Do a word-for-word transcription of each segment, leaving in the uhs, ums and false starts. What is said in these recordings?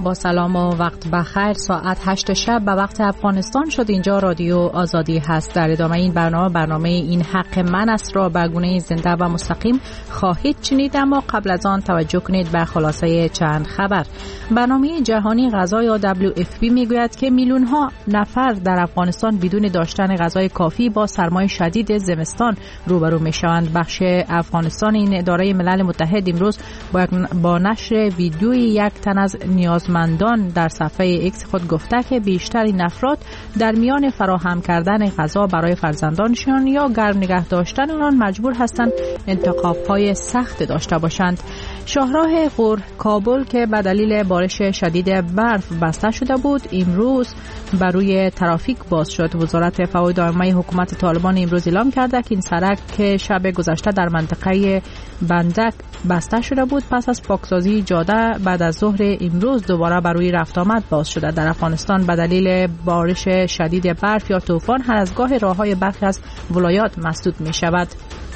با سلام و وقت بخیر. ساعت هشت شب به وقت افغانستان شد. اینجا رادیو آزادی هست. در ادامه این برنامه برنامه این حق من است را به گونه زنده و مستقیم خواهید شنید، اما قبل از آن توجه کنید به خلاصه چند خبر. برنامه جهانی غذا یا دبلیو اف پی میگوید که میلیون ها نفر در افغانستان بدون داشتن غذای کافی با سرمای شدید زمستان روبرو میشوند. بخش افغانستان این اداره ملل متحد امروز با نشر ویدیوی یک تن از نیازمندان در صفحه ایکس خود گفته که بیشترین افراد در میان فراهم کردن غذا برای فرزندانشان یا گرم نگه داشتن آنان مجبور هستند انتخاب‌های سخت داشته باشند. شاهراه غور کابل که به دلیل بارش شدید برف بسته شده بود امروز بر روی ترافیک باز شد. وزارت فواد عامه حکومت طالبان امروز اعلام کرده که این سرک که شب گذشته در منطقه بندک بسته شده بود پس از پاکسازی جاده بعد از ظهر امروز دوباره بر روی رفت آمد باز شده. در افغانستان به دلیل بارش شدید برف یا طوفان هر از گاه راههای برخی از ولایات مسدود می شود.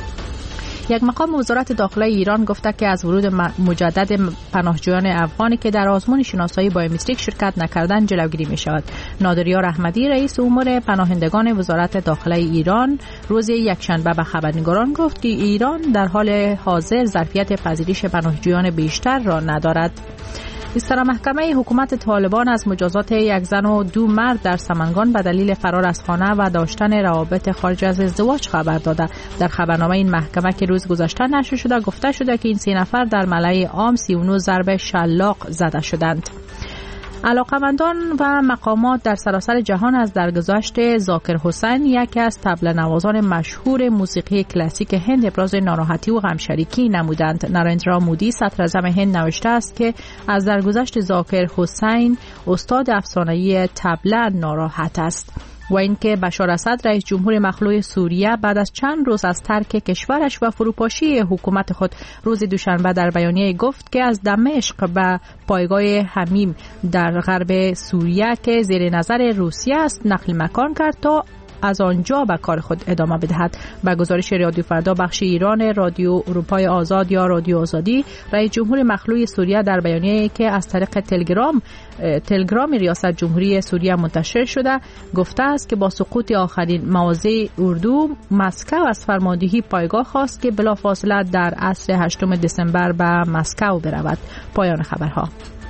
یک مقام وزارت داخله ایران گفته که از ورود مجدد پناهجویان افغانی که در آزمون شناسایی بایومتریک شرکت نکردند جلوگیری می شود. نادریار احمدی رئیس امور پناهندگان وزارت داخله ایران روز یکشنبه به خبرنگاران گفت که ایران در حال حاضر ظرفیت پذیرش پناهجویان بیشتر را ندارد. استرا محکمه حکومت طالبان از مجازات یک زن و دو مرد در سمنگان به دلیل فرار از خانه و داشتن روابط خارج از ازدواج خبر داده. در خبرنامه این محکمه که روز گذشته نشر شده گفته شده که این سه نفر در ملأ عام سی و نه ضرب شلاق زده شدند. علاقمندان و مقامات در سراسر جهان از درگذشت ذاکر حسین یکی از طبل نوازان مشهور موسیقی کلاسیک هند ابراز ناراحتی و غمشریکی نمودند. نارندرا مودی صدر اعظم هند نوشته است که از درگذشت ذاکر حسین استاد افسانه‌ای طبل ناراحت است و اینکه بشار اسد رئیس جمهور مخلوع سوریه بعد از چند روز از ترک کشورش و فروپاشی حکومت خود روز دوشنبه در بیانیه گفت که از دمشق به پایگاه حمیم در غرب سوریه که زیر نظر روسیه است نقل مکان کرد تا از آنجا به کار خود ادامه بدهد. به گزارش رادیو فردا بخش ایران رادیو اروپای آزاد یا رادیو آزادی، رئیس جمهور مخلوع سوریه در بیانیه‌ای که از طریق تلگرام تلگرام ریاست جمهوری سوریه منتشر شده گفته است که با سقوط آخرین مواضع اردو مسکو از فرماندهی پایگاه خواست که بلافاصله در عصر هشتم دسامبر به مسکو برود. پایان خبرها.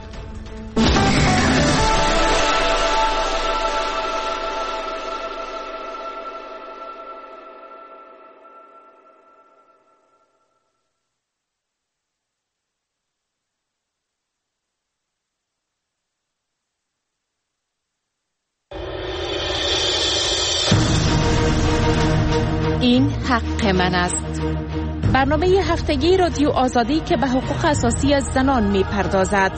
این حق من است. برنامه هفتگی رادیو آزادی که به حقوق اساسی از زنان می پردازد.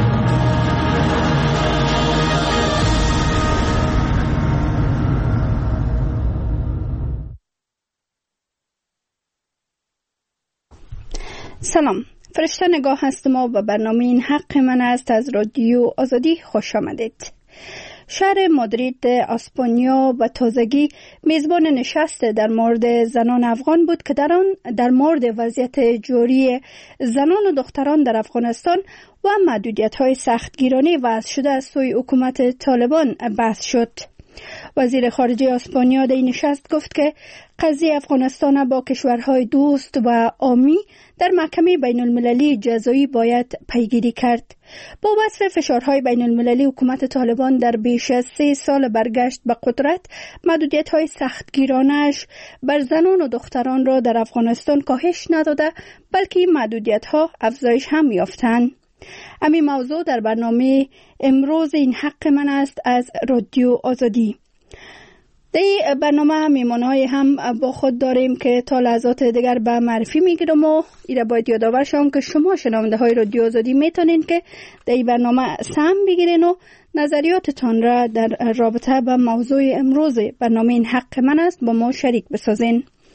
سلام، فرشته نگاه هستم و به برنامه این حق من است از رادیو آزادی خوش آمدید. شهر مادرید اسپانیا به تازگی میزبان نشست در مورد زنان افغان بود که در آن در مورد وضعیت جاری زنان و دختران در افغانستان و محدودیت‌های سختگیرانه وضع شده از سوی حکومت طالبان بحث شد. وزیر خارجه اسپانیا در این نشست گفت که قضیه افغانستان با کشورهای دوست و عامی در محکمه بین المللی جزایی باید پیگیری کرد. با وصف فشارهای بین المللی حکومت طالبان در بیش از سه سال برگشت به قدرت، محدودیت‌های سختگیرانش بر زنان و دختران را در افغانستان کاهش نداده بلکه این محدودیت‌ها افزایش هم یافتند. همین موضوع در برنامه امروز این حق من است از رادیو آزادی. در این برنامه میمانهای هم با خود داریم که تا لحظات دیگر به معرفی میگیرم و ایره باید یادآور شوم که شما شنونده های رادیو آزادی میتونین که در این برنامه سهم بگیرین و نظریاتتان را در رابطه با موضوع امروز برنامه این حق من است با ما شریک بسازین.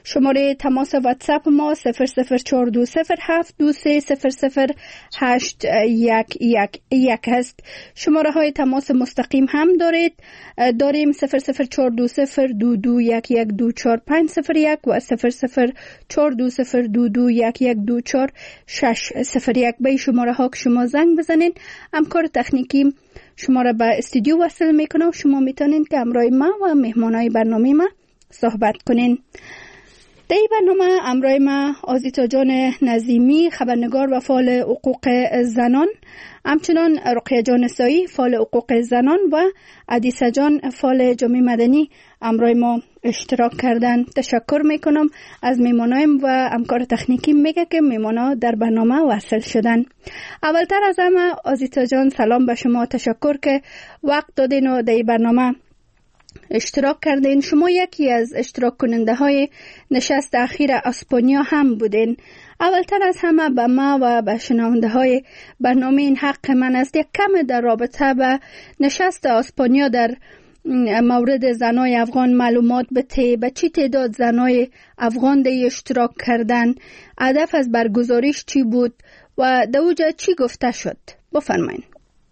شماره تماس واتساپ ما صفر صفر چهار دو صفر هفت دو سه صفر صفر هشت یک یک یک هست. شماره های تماس مستقیم هم دارید داریم صفر صفر چهار دو صفر دو دو یک یک دو چهار پنج صفر یک و صفر صفر چهار دو صفر دو دو یک یک دو چهار شش صفر یک. به شماره ها که شما زنگ بزنین همکار تکنیکی شما را به استودیو وصل میکنه و شما میتونین که همراه ما و مهمانای برنامه ما صحبت کنین. در این برنامه همراه ما آزیتا جان نظیمی خبرنگار و فعال حقوق زنان، همچنان رقیه جان سایی فعال حقوق زنان و عدیسه جان فعال جامعه مدنی همراه ما اشتراک کردن. تشکر میکنم از میمانایم و همکار تکنیکی میگه که میمانا در برنامه وصل شدن. اولتر از همه آزیتا جان سلام به شما، تشکر که وقت دادین و در این برنامه اشتراک کردین. شما یکی از اشتراک کننده های نشست اخیر اسپانیا هم بودین. اولتر از همه به ما و به شنونده های برنامه این حق من است یک کم در رابطه به نشست اسپانیا در مورد زنای افغان معلومات بده. به چی تعداد زنای افغان در اشتراک کردن، هدف از برگزاریش چی بود و در اوجه چی گفته شد؟ بفرمایید.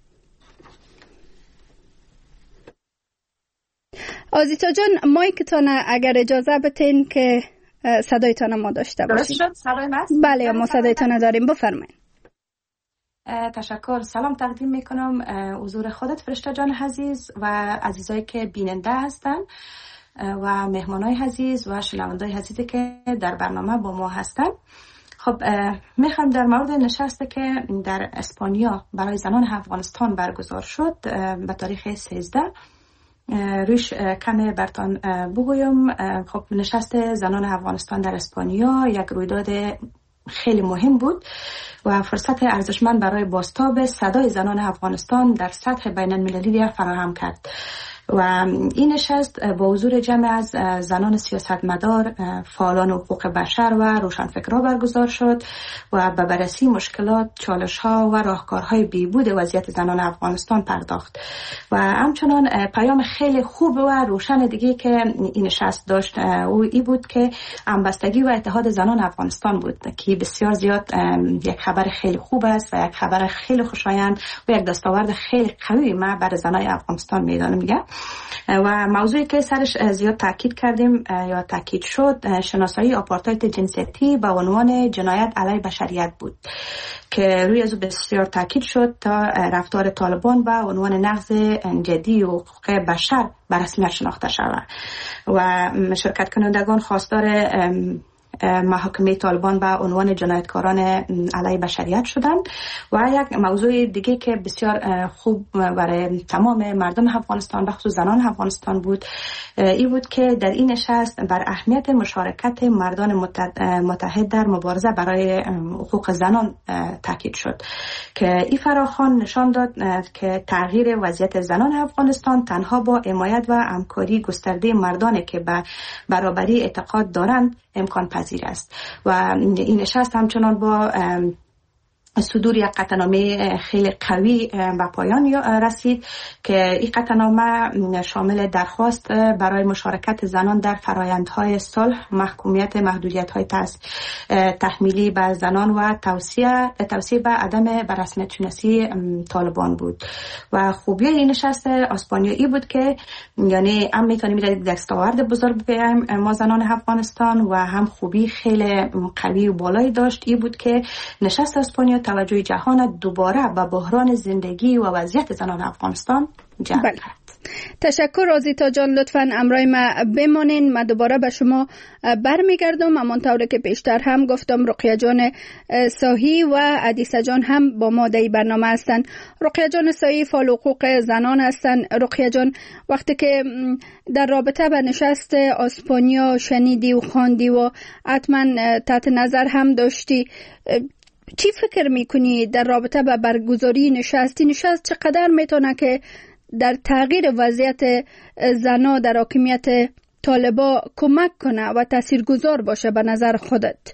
آزیتا جان مایکتان اگر اجازه بتین که صدایتان ما داشته باشیم. درست شد؟ صدای من؟ بله ما صدایتان داریم، بفرمایید. تشکر. سلام تقدیم میکنم حضور خودت فرشته جان عزیز و عزیزایی که بیننده هستن و مهمانای عزیز و شنوندای عزیزی که در برنامه با ما هستن. خب میخوام در مورد نشستی که در اسپانیا برای زنان افغانستان برگزار شد به تاریخ سیزده روش کمی برتان بگویم. خب نشست زنان افغانستان در اسپانیا یک رویداد خیلی مهم بود و فرصت ارزشمند برای بازتاب صدای زنان افغانستان در سطح بین المللی فراهم کرد و این نشست با حضور جمع از زنان سیاستمدار، فعالان حقوق بشر و روشنفکرها برگزار شد و به بررسی مشکلات، چالش‌ها و راهکارهای بهبود وضعیت زنان افغانستان پرداخت و همچنان پیام خیلی خوب و روشن دیگه که این نشست داشت او ای بود که همبستگی و اتحاد زنان افغانستان بود که بسیار زیاد یک خبر خیلی خوب است و یک خبر خیلی خوشایند و یک دستاورد خیلی قوی ما برای زنان افغانستان میدانم میگه. و موضوعی که سرش زیاد تاکید کردیم یا تاکید شد شناسایی آپارتاید جنسیتی به عنوان جنایت علیه بشریت بود که روی از بسیار تاکید شد تا رفتار طالبان به عنوان نقض جدی حقوق بشر به رسمیت شناخته شود و شرکت کنندگان خواستار محاکمه طالبان به عنوان جنایتکاران علیه بشریت شدند. و یک موضوع دیگه که بسیار خوب برای تمام مردم افغانستان به خصوص زنان افغانستان بود این بود که در این نشست بر اهمیت مشارکت مردان متحد در مبارزه برای حقوق زنان تاکید شد که این فراخوان نشان داد که تغییر وضعیت زنان افغانستان تنها با حمایت و همکاری گسترده مردانی که به برابری اعتقاد دارند امکان پذیر است و این نشست همچنان با صدور یک قطعنامه خیلی قوی به پایان رسید که این قطعنامه شامل درخواست برای مشارکت زنان در فرآیندهای صلح، محکومیت محدودیت‌های تحمیلی به زنان و توصیه توصیه به عدم بررسمیت شناسی طالبان بود و خوبی این نشست اسپانیایی بود که یعنی هم میتونیم یک دستاورد بزرگ بگیم ما زنان افغانستان و هم خوبی خیلی قوی و بالایی داشت این بود که نشست اسپانیا توجه جهان دوباره به بحران زندگی و وضعیت زنان افغانستان جلب کرد. تشکر آزیتا جان، لطفاً همراه ما بمانین. من دوباره به شما برمیگردم. همانطور که پیشتر هم گفتم رقیه جان ساهی و عدیسه جان هم با ما در برنامه هستن. رقیه جان ساهی فعال حقوق زنان هستن. رقیه جان وقتی که در رابطه به نشست اسپانیا شنیدی و خواندی و حتما تحت نظر هم داشتی، چی فکر میکنی در رابطه با برگزاری نشستی؟ نشست چقدر میتونه که در تغییر وضعیت زنا در حاکمیت طالبا کمک کنه و تاثیرگذار باشه به نظر خودت؟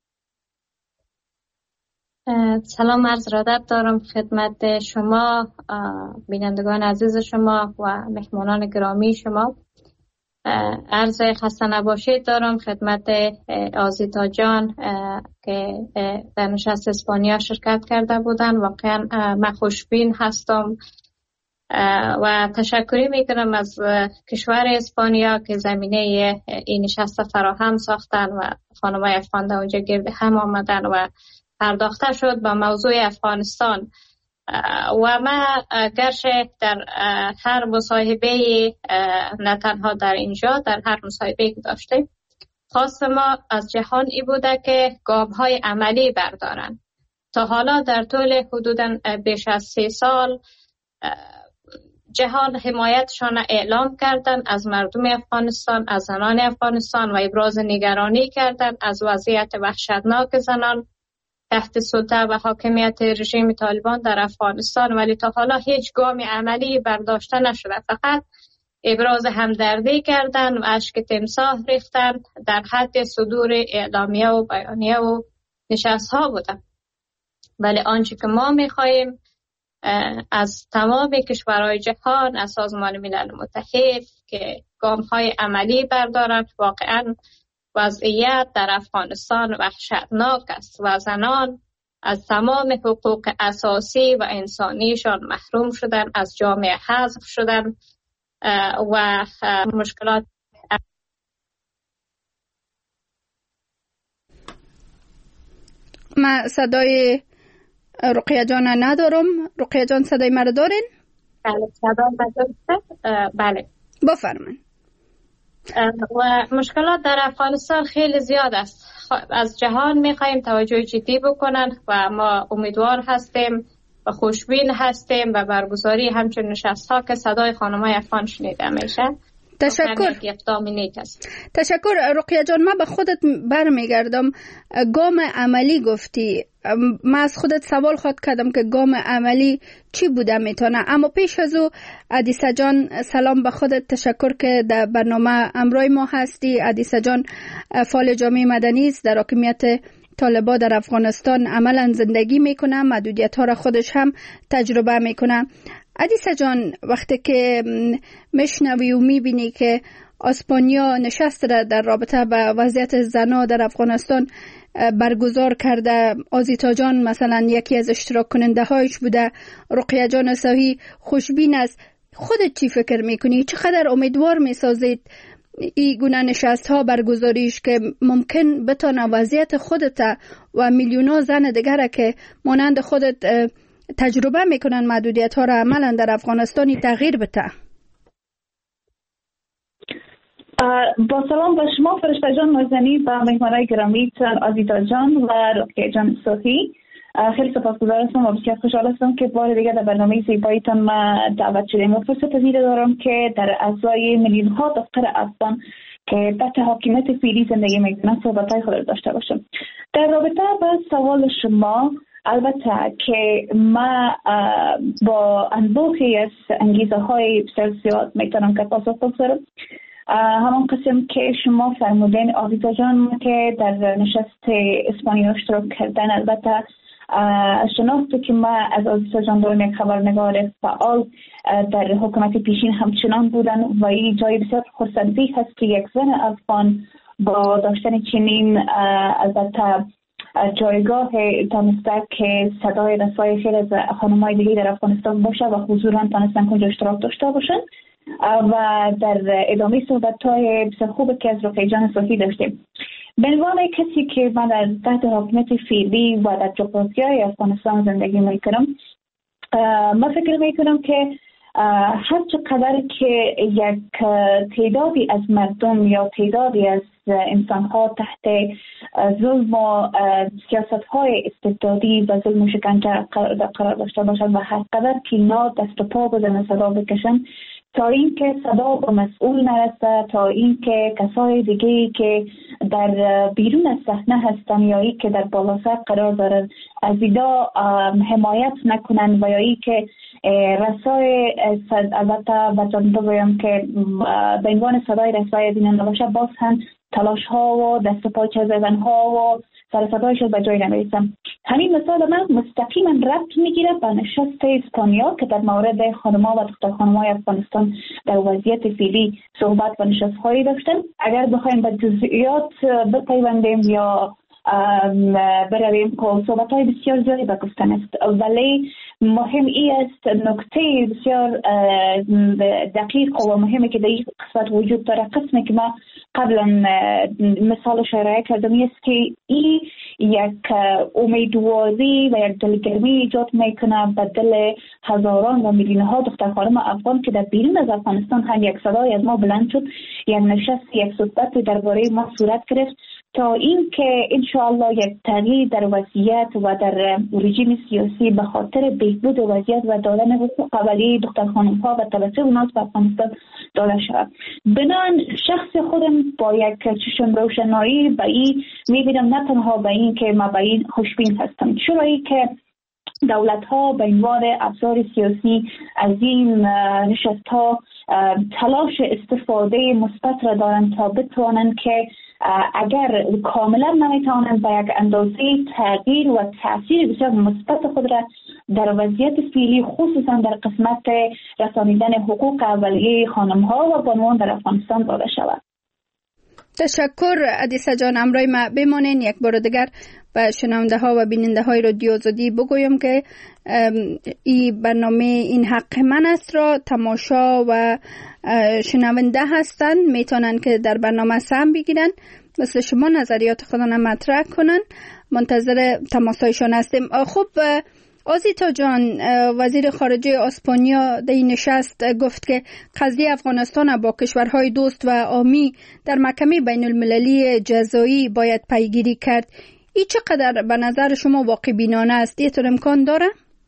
سلام عرض ادب دارم خدمت شما بینندگان عزیز شما و مهمانان گرامی شما. عرض خسته نباشید دارم خدمت آزیتا جان که در نشست اسپانیا شرکت کرده بودن. واقعا من خوشبین هستم و تشکری میکنم از کشور اسپانیا که زمینه این نشست فراهم ساختن و خانمای افغان اونجا گرد هم آمدن و پرداخته شد به موضوع افغانستان. و ما گرچه در هر مصاحبه نه تنها در اینجا در هر مصاحبه که داشتیم خواست ما از جهان ای بوده که گام‌های عملی بردارن. تا حالا در طول حدوداً بیش از سه سال جهان حمایتشان اعلام کردن از مردم افغانستان، از زنان افغانستان و ابراز نگرانی کردن از وضعیت وحشتناک زنان تحت سلطه و حاکمیت رژیم طالبان در افغانستان، ولی تا حالا هیچ گام عملی برداشته نشده. فقط ابراز همدردی کردن و اشک تمساح ریختن در حد صدور اعلامیه و بیانیه و نشست ها بودن. ولی آنچه که ما میخواهیم از تمام کشورهای جهان، از سازمان ملل متحد که گام های عملی بردارند. واقعا وضعیت در افغانستان وحشتناک است و زنان از تمام حقوق اساسی و انسانیشان محروم شدن، از جامعه حذف شدن و مشکلات. من صدای رقیه جان ندارم. رقیه جان صدای مرا دارین؟ بله صدا ندارم. بله بفرمایید. و مشکلات در افغانستان خیلی زیاد است. از جهان میخواییم توجه جدی بکنن و ما امیدوار هستیم و خوشبین هستیم و برگزاری همچون نشست ها که صدای خانمای افغان شنیده میشه. تشکر. تشکر رقیه جان. من به خودت برمیگردم. گام عملی گفتی. من از خودت سوال خواهد کردم که گام عملی چی بوده میتونه، اما پیش از او عدیسه جان سلام به خودت. تشکر که در برنامه امروی ما هستی. عدیسه جان فعال جامعه مدنی است، در حاکمیت طالبان در افغانستان عملا زندگی میکنه، محدودیت ها را خودش هم تجربه میکنه. عدیسه جان وقتی که میشنوی و میبینی که اسپانیا نشست را در رابطه با وضعیت زنان در افغانستان برگزار کرده، آزیتا جان مثلا یکی از اشتراک کننده هایش بوده، رقیه جان صحیح خوشبین است، خودت چی فکر میکنی؟ چقدر امیدوار میسازید این گونه نشست ها برگزاریش که ممکن بتونه وضعیت خودت و میلیون زن دیگر که مانند خودت تجربه میکنن محدودیت ها را عملا در افغانستانی تغییر بده؟ با سلام به شما فرشته جان نازنین و مهمانای گرامیتان آزیتا جان و رقیه جان صحیح. خیلی سپاسگزار هستم و بسیار خوشحال هستم که بار دیگر در برنامه زیباییتان ما دعوت شدیم و فرصت پذیر دارم که در اعضای میلیون ها دختر افغان که تحت حاکمیت فعلی زندگی میکنن صحبت‌های خود را داشته باشم. در رابطه با سوال شما، البته که ما با انبوهی از انگیزه های بسیار زیاد میتونم که پاسخ بگذارم. همان قسم که شما فرمودین آزیتا جان که در نشست اسپانیا اشتراک کردن، البته شناخته که ما از آزیتا جان دارم یک خبرنگار فعال در حکومت پیشین همچنان بودن و این جای بسیار خرسندی هست که یک زن افغان با داشتن چنین البته جایگاه تانسته که صدای رسای خیلی از خانم‌های دیگه در افغانستان باشه و حضوراً تانستن کنجا اشتراک داشته باشن. و در ادامه صحبت‌های بسیار خوب که از رقیه جان صحیح داشتیم، به عنوان کسی که من در تحت حاکمیت فعلی و در جغرافیای افغانستان زندگی میکنم، من فکر میکنم که هر چقدر که یک تعدادی از مردم یا تعدادی از انسان‌ها تحت ظلم و سیاست‌های استبدادی و ظلم و شکنجه قرار داشته باشند و هر قدر که اینا دست و پا بزنن صدا بکشن تا اینکه صدا به مسئول نرسه، تا اینکه کسای دیگه که در بیرون از صحنه هستن یا ای که در بالا سر قرار دارن از اینا حمایت نکنن و یا ای که رسای البته بچان بگویم که به عنوان صدای رسای دیننده باشه، باز هم تلاش ها و دست پاچه زدن ها و سر صدایش به جای نمیرسم. همین مثال من مستقیما ربط میگیره به نشست اسپانیا که در مورد خانم‌ها و دختر خانم‌های افغانستان در وضعیت فعلی صحبت و نشست‌هایی داشتن. اگر بخوایم به جزئیات بپیوندیم یا برویم که صحبت‌های بسیار زیادی به گفتن است، ولی مهم ای است، نکته بسیار دقیق و مهمی که در این قسمت وجود داره، قسمی که ما قبلا مثالش ارائه کردم است که این یک امیدواری و یک دلگرمی ایجاد میکنه به دل هزاران و میلیون ها دختر خانم افغان که در بیرون از افغانستان هم یک صدای از ما بلند شد، یک نشست، یک صحبت درباره ما صورت گرفت تا اینکه انشاءالله یک تغییر در وضعیت و در رژیم سیاسی به خاطر بهبود وضعیت و دادن حقوق اولیه دختر خانم ها و توسط اونها به افغانستان داده شود. بنان شخص خودم با یک چشم روشنایی به این میبینم، نه تنها به این که ما به این خوشبین هستم، چرایی که دولت ها به عنوان ابزار سیاسی از این نشست ها تلاش استفاده مثبت را دارند تا بتوانند که اگر کاملا نمیتوانند به یک اندازه تغییر و تاثیر بسیار مثبت خود را در وضعیت فعلی خصوصا در قسمت رسانیدن حقوق اولیه خانم ها و بانوان در افغانستان داده شود. تشکر عدیسه جان. امروز ما بمانین یک بار دیگر به شنونده ها و بیننده های رادیو آزادی بگویم که این برنامه این حق من است را تماشا و شنونده هستند، میتونن که در برنامه سهم بگیرن، مثل شما نظریات خودشان مطرح کنن. منتظر تماسایشان هستیم. خب آزیتا جان، وزیر خارجه اسپانیا در این نشست گفت که قضیه افغانستان با کشورهای دوست و عامی در محکمه بین المللی جزایی باید پیگیری کرد. این چقدر به نظر شما واقع بینانه است؟ یه طور امکان داره؟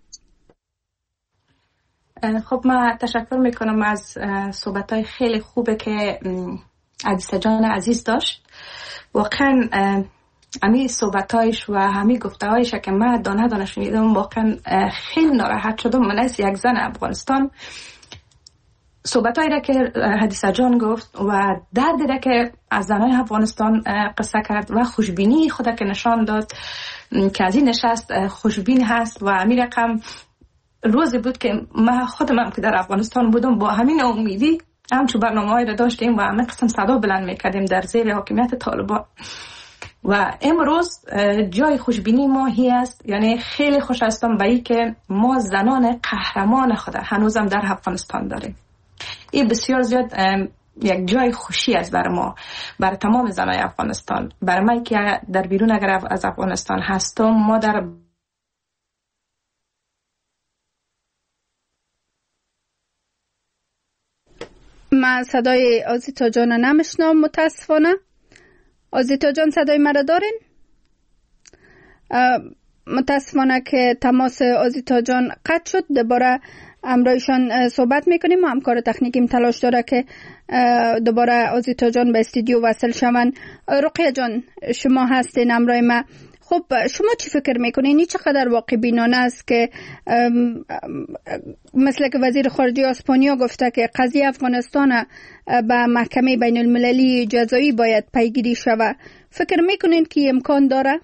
خب من تشکر میکنم از صحبت‌های خیلی خوبه که عدیسه جان عزیز داشت. واقعا همین صحبت‌هایش و همین گفته‌هایش که من دانه دانه شنیدم واقعا خیلی ناراحت شدم. من از یک زن افغانستان صحبت‌هایی را که حدیثه جان گفت و دردی را که از زنای افغانستان قصه کرد و خوشبینی خود که نشان داد که از این نشست خوشبین هست و همین رقم روزی بود که من خودم که در افغانستان بودم با همین امیدی همچون برنامه‌هایی را داشتیم و همه قسم صدا بلند می‌کردیم در زیر حاکمیت طالبان و امروز جای خوشبینی ما هی است. یعنی خیلی خوش هستم به این که ما زنان قهرمان خود هنوزم در افغانستان داریم. این بسیار زیاد یک جای خوشی است برای ما، برای تمام زنای افغانستان. برای من که در بیرون اگر از افغانستان هستم، ما در من صدای آزیتا جان نمیشنم متاسفانه. آزیتا جان صدای مرا دارین؟ متاسفانه که تماس آزیتا جان قطع شد. دوباره امرایشان صحبت میکنیم و همکار تکنیکیم تلاش داره که دوباره آزیتا جان به استودیو وصل شوند. رقیه جان شما هستین امرای ما. خب شما چی فکر میکنین؟ این چقدر واقع بینانه است که مثل که وزیر خارجه اسپانیا گفته که قضیه افغانستان به محکمه بین المللی جزایی باید پیگیری شود؟ فکر میکنین که امکان داره؟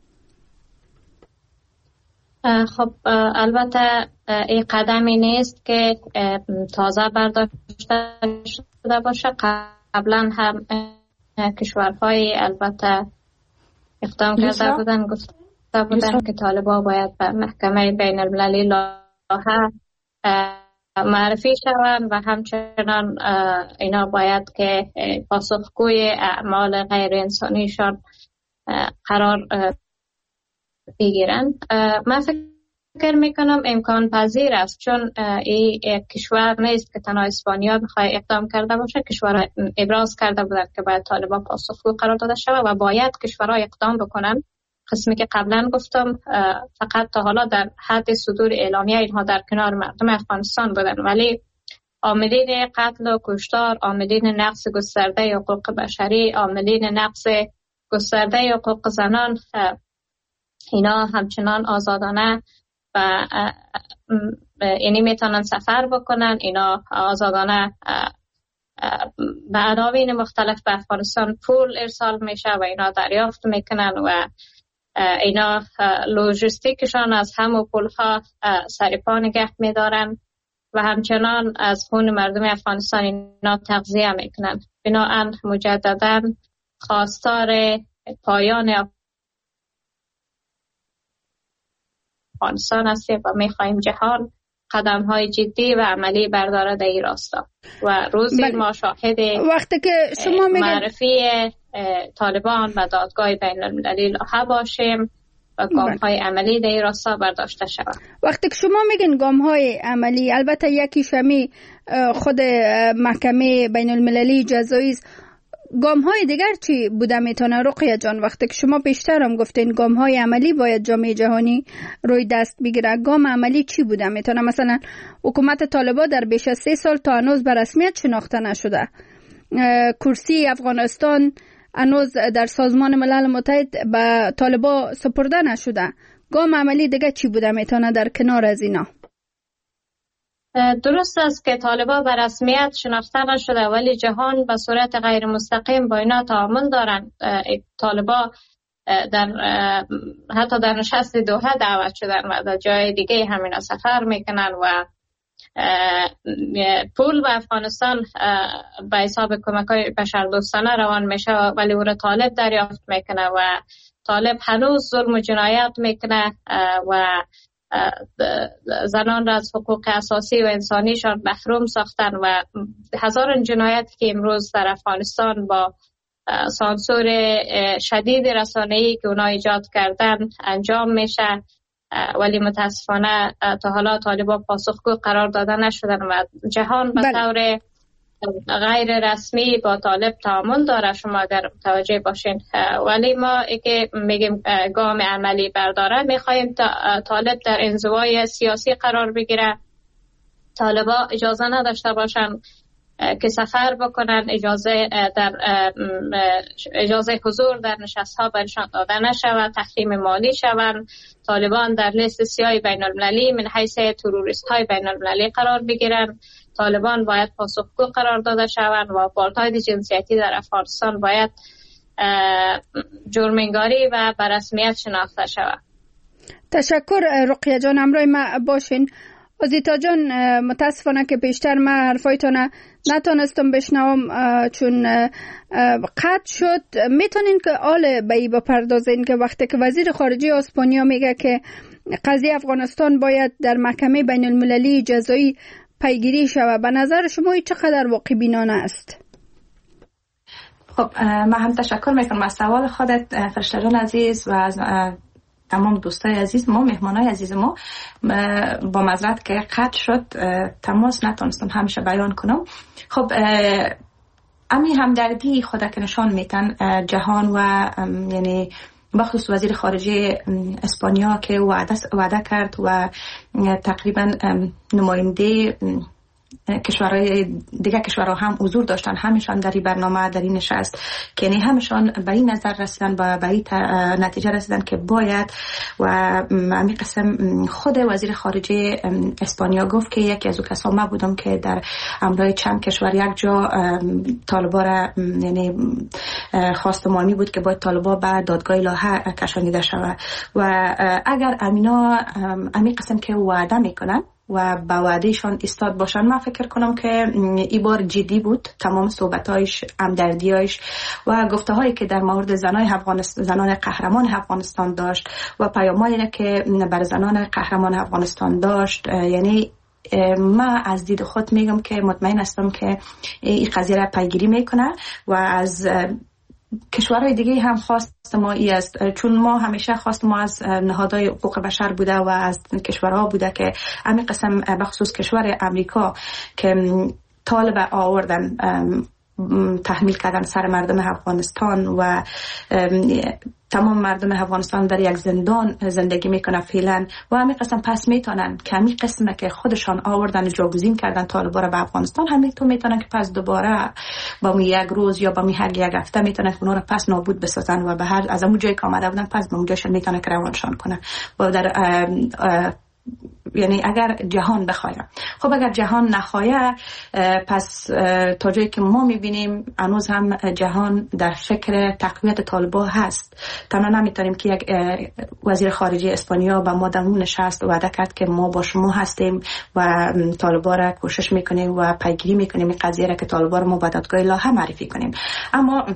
خب البته این قدمی نیست که تازه برداشته شده باشه. قبلا هم کشورهای البته اقدام کرده بودن، گفته بودن که طالبان باید به محکمه بین المللی لاهه معرفی شوند و همچنان اینا باید که پاسخگوی اعمال غیر انسانیشان قرار بگیرن. من فکر میکنم امکان پذیر است، چون این یک کشور نیست که تنها اسپانیا بخواد اقدام کرده باشه. کشورها ابراز کرده بودند که باید طالبان پاسخگو قرار داده شود و باید کشورها اقدام بکنن. قسمی که قبلا گفتم فقط تا حالا در حد صدور اعلامیه اینها در کنار مردم افغانستان بودن، ولی عاملین قتل و کشتار، عاملین نقض گسترده حقوق بشری، عاملین نقض گسترده حقوق زنان، اینا همچنان آزادانه و یعنی میتونن سفر بکنن. اینا آزادانه به عناوین مختلف به افغانستان پول ارسال میشه و اینا دریافت میکنن و اینا لوجستیکشان از همو پولها سرپا نگه می‌دارن و همچنان از خون مردم افغانستان اینا تغذیه میکنن. بنابراین مجددا خواستار پایان افغانستان هستیم و میخواهیم جهان قدم های جدی و عملی برداره در این راستا و روزی بل... ما شاهد وقتی که شما میگن... معرفی طالبان و دادگاه بین المللی لاهه باشیم و گام های عملی در این راستا برداشته شود. وقتی که شما میگن گام های عملی، البته یکیش همی خود محکمه بین المللی جزایی، گام های دیگر چی بوده میتونه رقیه جان؟ وقتی که شما بیشتر هم گفتین گام های عملی باید جامعه جهانی روی دست بگیره، گام عملی چی بوده میتونه؟ مثلا حکومت طالبان در بیش از سه سال تا هنوز به رسمیت شناخته نشده، کرسی افغانستان هنوز در سازمان ملل متحد به طالبان سپرده نشده، گام عملی دیگه چی بوده میتونه در کنار از اینا؟ درست است که طالبان به رسمیت شناخته نشده ولی جهان به صورت غیر مستقیم با اینا تعامل دارند. طالبان در حتی در نشست دوحه دعوت شدن و در جای دیگه همینا سفر میکنن و پول به افغانستان به حساب کمک‌های بشردوستانه روان میشه ولی او را طالب دریافت میکنه و طالب هنوز ظلم و جنایت میکنه و زنان را از حقوق اساسی و انسانیشان محروم ساختن و هزاران جنایتی که امروز در افغانستان با سانسور شدید رسانه‌ای که اونا ایجاد کردن انجام میشه ولی متاسفانه تا حالا طالبان پاسخگو قرار داده نشدن و جهان به طور غیر رسمی با طالب تعامل داره. شما اگر متوجه باشین ولی ما اگه میگیم گام عملی برداره میخوایم طالب در انزوای سیاسی قرار بگیره، طالبا اجازه نداشته باشن که سفر بکنن، اجازه در اجازه حضور در نشست ها برشان داده نشود، تحریم مالی شوند، طالبان در لیست سیاه بین المللی من حیث تروریست های بین المللی قرار بگیرن، طالبان باید پاسخگو قرار داده شوند و آپارتاید جنسیتی در افغانستان باید جرم‌انگاری و به رسمیت شناخته شود. تشکر رقیه جان، همراه ما باشین. آزیتا جان متاسفانه که بیشتر ما حرفایتان نتونستم بشنوم چون قطع شد. میتونین که آل به ای بپردازین که وقتی که وزیر خارجه اسپانیا میگه که قضیه افغانستان باید در محکمه بین المللی جزایی پیگیری شود، به نظر شما چقدر واقع بینانه است؟ خب من هم تشکر میکنم از سوال خودت فرشته جان عزیز و از تمام دوستای عزیز ما، مهمانای عزیز ما. با معذرت که قطع شد تماس نتونستم همیشه بیان کنم. خب امی همدردی خود که نشان میتن جهان و یعنی بخصوص وزیر خارجه اسپانیا که وعده وعده کرد و تقریبا نماینده کشورهای دیگه کشورها هم حضور داشتن، همیشان در این برنامه در این نشست که یعنی همیشان به این نظر رسیدن و به این نتیجه رسیدن که باید و همین قسم خود وزیر خارجه اسپانیا گفت که یکی از او کسا ما بودم که در امرای چند کشور یک جا طالبا را یعنی خواستمانی بود که باید طالبا به دادگاه لاهه کشانیده شود و اگر امینا همین قسم که وعده میکنن و با وعدهشان ایستاد باشن، من فکر کنم که این بار جدی بود تمام صحبتایش، همدردیایش و گفته هایی که در مورد زنان افغانستان، زنان قهرمان افغانستان داشت و پیامایی که بر زنان قهرمان افغانستان داشت. یعنی ما از دید خود میگم که مطمئن هستم که این قضیه را پیگیری میکنه و از کشورهای دیگه هم خواست ما ای است، چون ما همیشه خواست ما از نهادهای حقوق بشر بوده و از کشورها بوده که همین قسم بخصوص کشور امریکا که طالب آوردن تحمیل کردن سر مردم افغانستان و تمام مردم افغانستان در یک زندان زندگی میکنه فعلا و همین قسم پس میتونن که همین قسمه که خودشان آوردن جاگزین کردن طالبا را به افغانستان، همین تو میتونن که پس دوباره با می یک روز یا با می هر یک هفته میتونن که اونا را پس نابود بسازن و به هر از اون جایی که آمده بودن پس به اون جایشان میتونن که روانشان کنن و در یعنی اگر جهان بخواید. خب اگر جهان نخواهد پس تا جایی که ما میبینیم هنوز هم جهان در فکر تقویت طالبان هست. تنها نمیتونیم که یک وزیر خارجه اسپانیا با ما دمون نشست و وعده کرد که ما با شما هستیم و طالبان را کوشش میکنیم و پیگیری میکنیم این قضیه را که طالبان را ما به دادگاه الهه معرفی کنیم. اما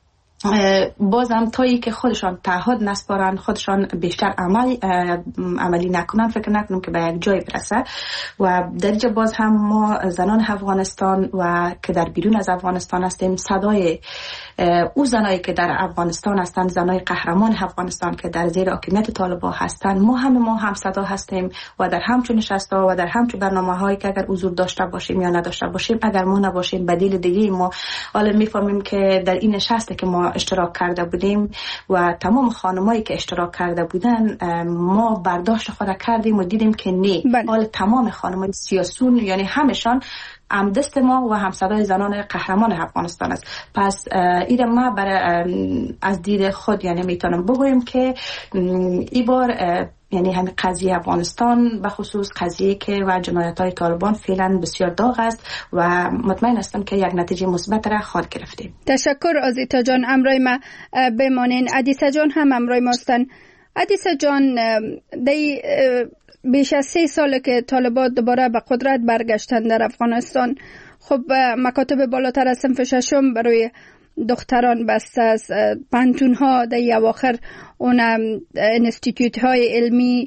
بازم تایی که خودشان تعهد نسپارن، خودشان بیشتر عمل عملی نکنن، فکر نکنم که به یک جای برسه. و در اینجا باز هم ما زنان افغانستان و که در بیرون از افغانستان هستیم صدای او زنایی که در افغانستان هستند، زنای قهرمان افغانستان که در زیر حاکمیت طالبان هستند، ما هم ما هم صدا هستیم و در همچون نشست‌ها و در همچون برنامه‌هایی که اگر حضور داشته باشیم یا نداشته باشیم، اگر ما نباشیم بدیل دیگه ما حالا میفهمیم که در این نشستی که ما اشتراک کرده بودیم و تمام خانمایی که اشتراک کرده بودن ما برداشت خود کردیم و دیدیم که نه، حال تمام خانمای سیاسون یعنی همشان هم دست ما و هم صدای زنان قهرمان افغانستان است. پس ایده ما برای از دید خود یعنی میتونم بگویم که ای بار یعنی همین قضیه افغانستان به خصوص قضیه که و جنایت‌های طالبان فعلا بسیار داغ است و مطمئن هستم که یک نتیجه مثبت را خواهد گرفتیم. تشکر آزیتا جان. امروی ما بمانین. عدیسه جان هم امروی ما هستن. عدیسه جان، دی بیش از سه ساله که طالبان دوباره به قدرت برگشتن در افغانستان، خب مکاتب بالاتر از صنف ششم برای دختران بسته است. پانتون ها در اواخر اون انستیتیوت های علمی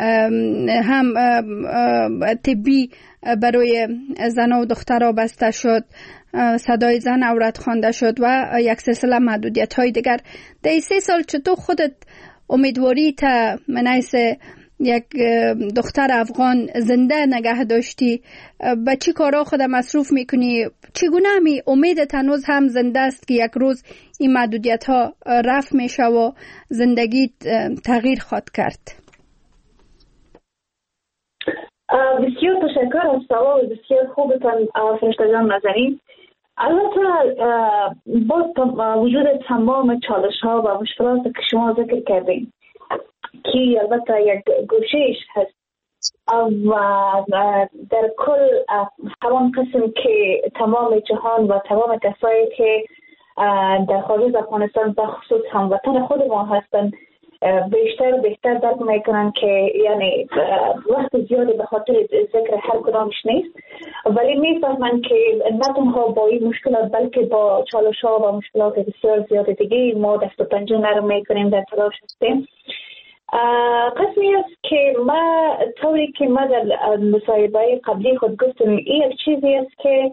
هم طبی برای زن و دخترها بسته شد. صدای زن عورت خوانده شد و یک سلسله محدودیت های دیگر. در این سه سال چطور خودت امیدواری تا منیس یک دختر افغان زنده نگه داشتی؟ به چی کارا خود مصروف میکنی؟ چگونه همی امیدت هنوز هم زنده است که یک روز این محدودیت ها رفع میشه و زندگیت تغییر خواهد کرد؟ بسیار تشکر از سوال بسیار خوبتان فرشته جان نظری. البته با وجود تمام چالش ها و مشکلات که شما ذکر کردین که البته یک گوشش هست و در کل همان قسم که تمام جهان و تمام کسایی که در خارج افغانستان به خصوص هموطن خود ما هستن بیشتر بیشتر درک میکنن که یعنی وقت زیادی به خاطر ذکر هر کدامش نیست، ولی میفهمن که نه تنها با این مشکلات بلکه با چالش ها و مشکلات بسیار زیاد دیگه ما دست و پنجه نرم میکنیم، در تلاش هستیم. قسمی است که ما طوری که ما در مصاحبه قبلی خود گفتم این یک چیزی است که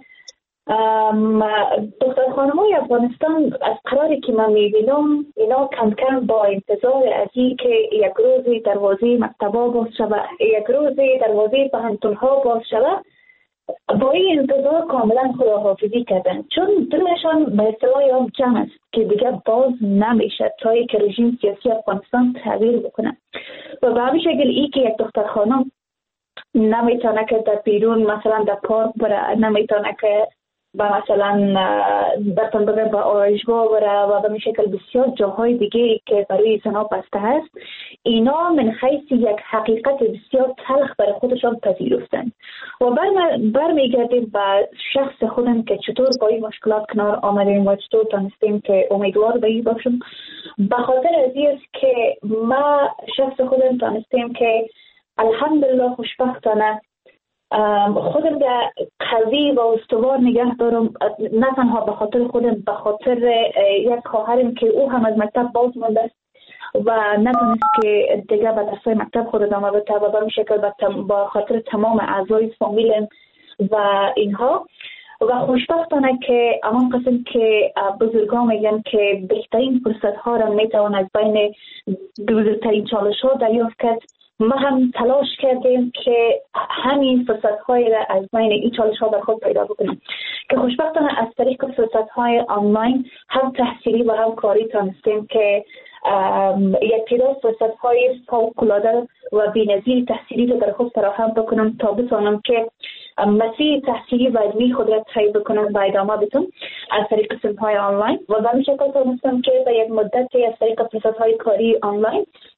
دختر خانمای افغانستان از قراری که من میبینم اینا کم کم با انتظار از این که یک روزی دروازه مکتبا باز شود، یک روزی دروازه پهنتونها باز شود، با این انتظار کاملا خداحافظی کردن، چون دلشان به اصطلاح هم جمع است که دیگه باز نمیشه تا ای که رژیم سیاسی افغانستان تغییر بکنه. و به همین شکل ای که یک دختر خانم نمیتونه که در بیرون مثلا در پارک بره، نمیتونه که با مثلا برتون بگه با آرایشگاه بره و به شکل بسیار جاهای دیگه که برای زنها بسته هست، اینا من حیث یک حقیقت بسیار تلخ برای خودشان پذیرفتن. و برمیگردیم به شخص خودم که چطور با این مشکلات کنار آمدیم و چطور تانستیم که امیدوار به این باشم. به خاطر ازی است که ما شخص خودم تانستیم که الحمدلله خوشبختانه خودم در قوی و استوار نگه دارم، نه تنها به خاطر خودم، به خاطر یک خواهرم که او هم از مکتب باز مانده است و نتونست که دیگه به درسای مکتب خود ادامه بده و به این شکل با خاطر تمام اعضای فامیلم و اینها. و خوشبختانه که امان قسم که بزرگان میگن که بهترین فرصت ها را میتوان از بین بزرگترین چالش ها دریافت کرد، ما هم تلاش کردیم که همین فرصت های را از بین این چالش ها بر خود پیدا بکنیم که خوشبختانه از طریق فرصت های آنلاین هم تحصیلی و هم کاری تانستیم که یک تعداد فرصت های فوق‌العاده و بی‌نظیر تحصیلی رو در خود فراهم بکنم تا بتوانم که مسیر تحصیلی و علمی خود را طی بکنم و ادامه بدم از طریق قسم های آنلاین. و به این شکل تانستم که در یک مدتی از طریق فرصت های کاری آنلاین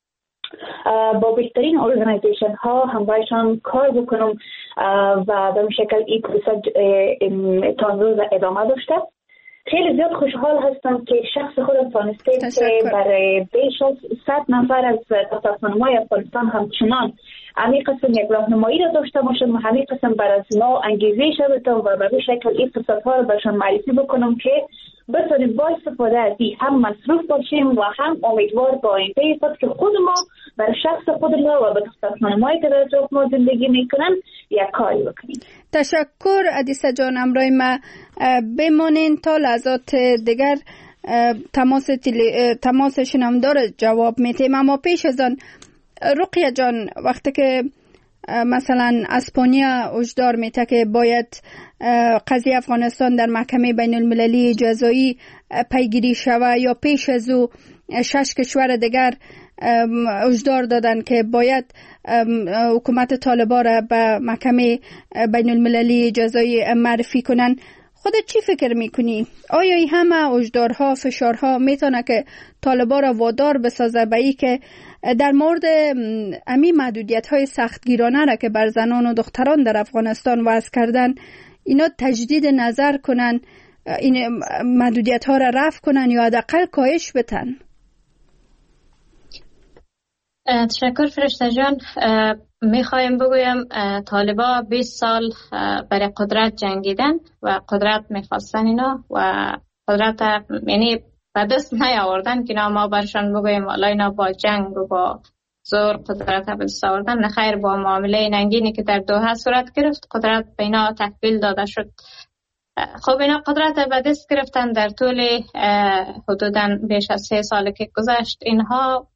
با بهترین ارگانیزیشن ها همراهشان کار بکنم و به شکل این پروسه تا روز ادامه داشته. خیلی زیاد خوشحال هستم که شخص خودم تانسته که برای بیش از صد نفر از سازمان‌های افغانستان همچنان همین قسم یک راهنمایی را داشته باشم و همین قسم بر از ما انگیزه شد و به این شکل این فرصت‌ها را برشان معرفی بکنم که بتونیم با استفاده از این هم مصروف باشیم و هم امیدوار با آینده خود که خود ما برای شخص خود ما و به سازمان‌هایی که در اطراف ما زندگی میکنن یک کاری بکنیم. تشکر عدیسه جان، امروی ما بمانین تا لحظات دیگر تماس تلی... تماس شنوندار جواب میتیم. اما پیش از آن رقیه جان، وقتی که مثلا اسپانیا هشدار میته که باید قضیه افغانستان در محکمه بین المللی جزایی پیگیری شود، یا پیش از او شش کشور دیگر هشدار دادن که باید حکومت طالبان را به محکمه بین المللی جزایی معرفی کنن، خودت چی فکر میکنی؟ آیا این همه هشدارها فشارها میتونه که طالبان را وادار بسازه به ای که در مورد امی محدودیت های سختگیرانه را که بر زنان و دختران در افغانستان وضع کردن اینا تجدید نظر کنن، این محدودیت ها را رفع کنن یا حداقل کاهش بدن؟ تشکر فرشته جان. میخوایم بگویم طالبا بیست سال برای قدرت جنگیدن و قدرت میخواستن اینا و قدرت یعنی به دست نیاوردن که اینا ما برشان بگویم والا اینا با جنگ و با زور قدرت به دست آوردن. نخیر، با معامله ننگینی که در دوحه صورت گرفت قدرت به اینا تحویل داده شد. خب اینا قدرت به دست گرفتن در طول حدوداً بیش از سه سال که گذشت. اینها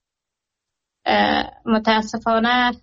متاسفانه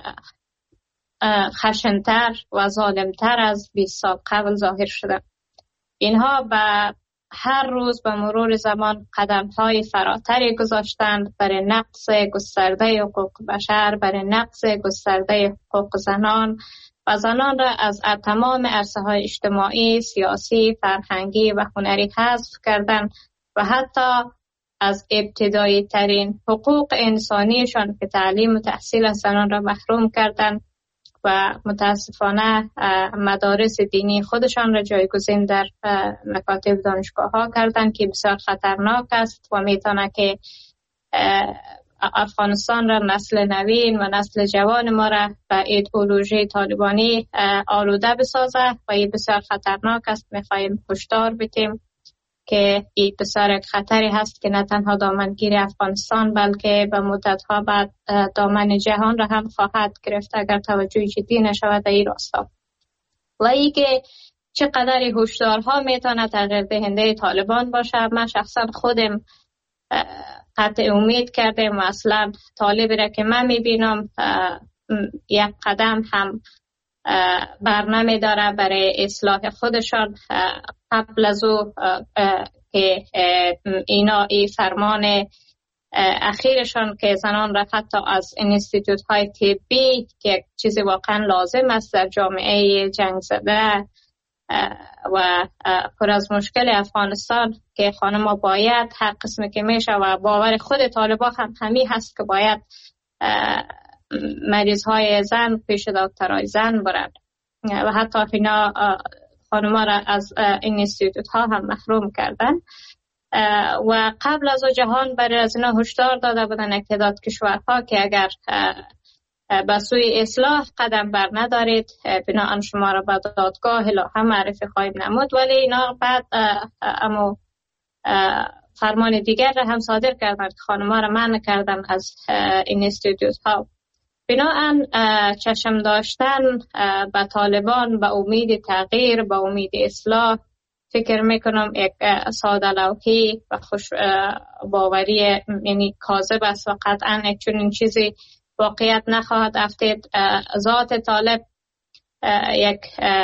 خشن‌تر و ظالمتر از بیست سال قبل ظاهر شده. اینها به هر روز به مرور زمان قدم‌های فراتری گذاشتند برای نقض گسترده حقوق بشر، برای نقض گسترده حقوق زنان و زنان را از تمام عرصه‌های اجتماعی، سیاسی، فرهنگی و هنری حذف کردند و حتی از ابتدایی ترین حقوق انسانیشان که تعلیم و تحصیل از زنان را محروم کردند و متاسفانه مدارس دینی خودشان را جایگزین در مکاتب دانشگاه ها کردند که بسیار خطرناک است و میتونه که افغانستان را، نسل نوین و نسل جوان ما را به ایدئولوژی طالبانی آلوده بسازه و این بسیار خطرناک است. میخواهیم هشدار بدیم که این بسیار یک خطری هست که نه تنها دامنگیر افغانستان بلکه به مدتها بعد دامن جهان را هم خواهد گرفت اگر توجه جدی نشود در این راستا. و ای که چقدر هشدارها میتونه تغییر دهنده طالبان باشه. من شخصا خودم قطع امید کردم و اصلا طالبی را که من میبینم یک قدم هم برنامه داره برای اصلاح خودشان. قبل از او که اینا ای فرمان اخیرشان که زنان را حتی از انستیتوت های طبی که یک چیز واقعا لازم است در جامعه جنگ زده و پر از مشکل افغانستان که خانم باید هر قسمی که میشه و باور خود طالبان هم همی هست که باید مریض های زن پیش دکترای زن برند و حتی اینا خانم را از این انستیتوت ها هم محروم کردن و قبل از جهان برای از اینا هشدار داده بودن یک تعداد کشورها که اگر به سوی اصلاح قدم بر ندارید بناهن شما را به دادگاه الهه معرفی خواهیم نمود. ولی اینا بعد اما فرمان دیگر را هم صادر کردن که خانم را منع کردن از این انستیتوت ها. بناهن چشم داشتن به طالبان به امید تغییر، به امید اصلاح، فکر میکنم یک ساده لوحی و خوش باوری یعنی کاذب است و قطعا یک چنین چیزی واقعیت نخواهد افتید. ذات طالب یک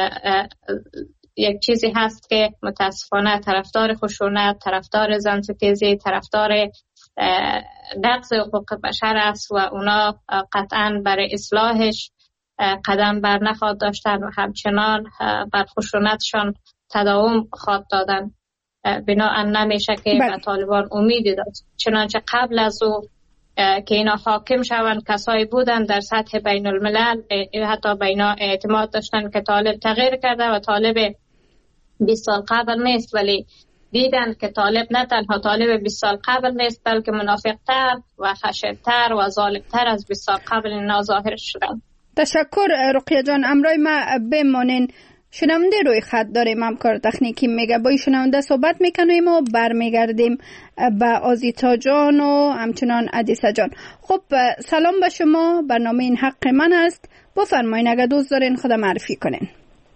یک چیزی هست که متاسفانه طرفدار خشونت، طرفدار زنستیزی، طرفدار نقض حقوق بشر است و اونا قطعا برای اصلاحش قدم بر نخواهد داشتن و همچنان بر خشونتشان تداوم خواهد دادن. بناهن نمیشه که به طالبان امیدی داشت. چنانچه قبل از او که اینا حاکم شوند کسایی بودن در سطح بین الملل، حتی بین اعتماد داشتن که طالب تغییر کرده و طالب بیست سال قبل نیست، ولی دیدن که طالب نه تنها طالب بیست سال قبل نیست بلکه منافقتر و خشن‌تر و ظالمتر از بیست سال قبل اینا ظاهر شدن. تشکر رقیه جان. امرای ما بمانین. شنونده روی خط داریم، همکار تکنیکی میگه با شنونده صحبت میکنیم و برمیگردیم به آزیتا جان و همچنان عدیسه جان. خب سلام به شما، برنامه این حق من است. بفرمایین اگه دوست دارین خود معرفی کنین.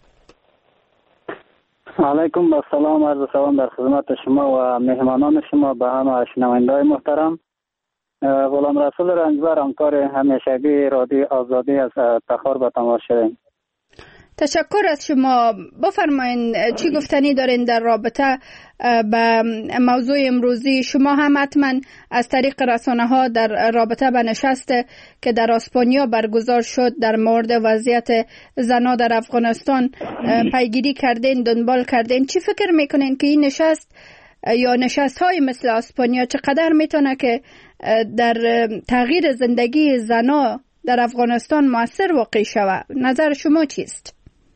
علیکم با سلام، عرض سلام در خدمت شما و مهمانان شما، به همه شنونده‌های محترم. غلام رسول رنجبر، همکار همیشگی رادیو آزادی از تخار به تماس شدیم. تشکر از شما. بفرمایین چی گفتنی دارین در رابطه به موضوع امروزی؟ شما هم حتما از طریق رسانه ها در رابطه به نشست که در اسپانیا برگزار شد در مورد وضعیت زنان در افغانستان پیگیری کردین، دنبال کردین. چی فکر میکنین که این نشست یا نشست های مثل اسپانیا چقدر میتونه که در تغییر زندگی زنان در افغانستان مؤثر واقع شود؟ نظر شما چیست؟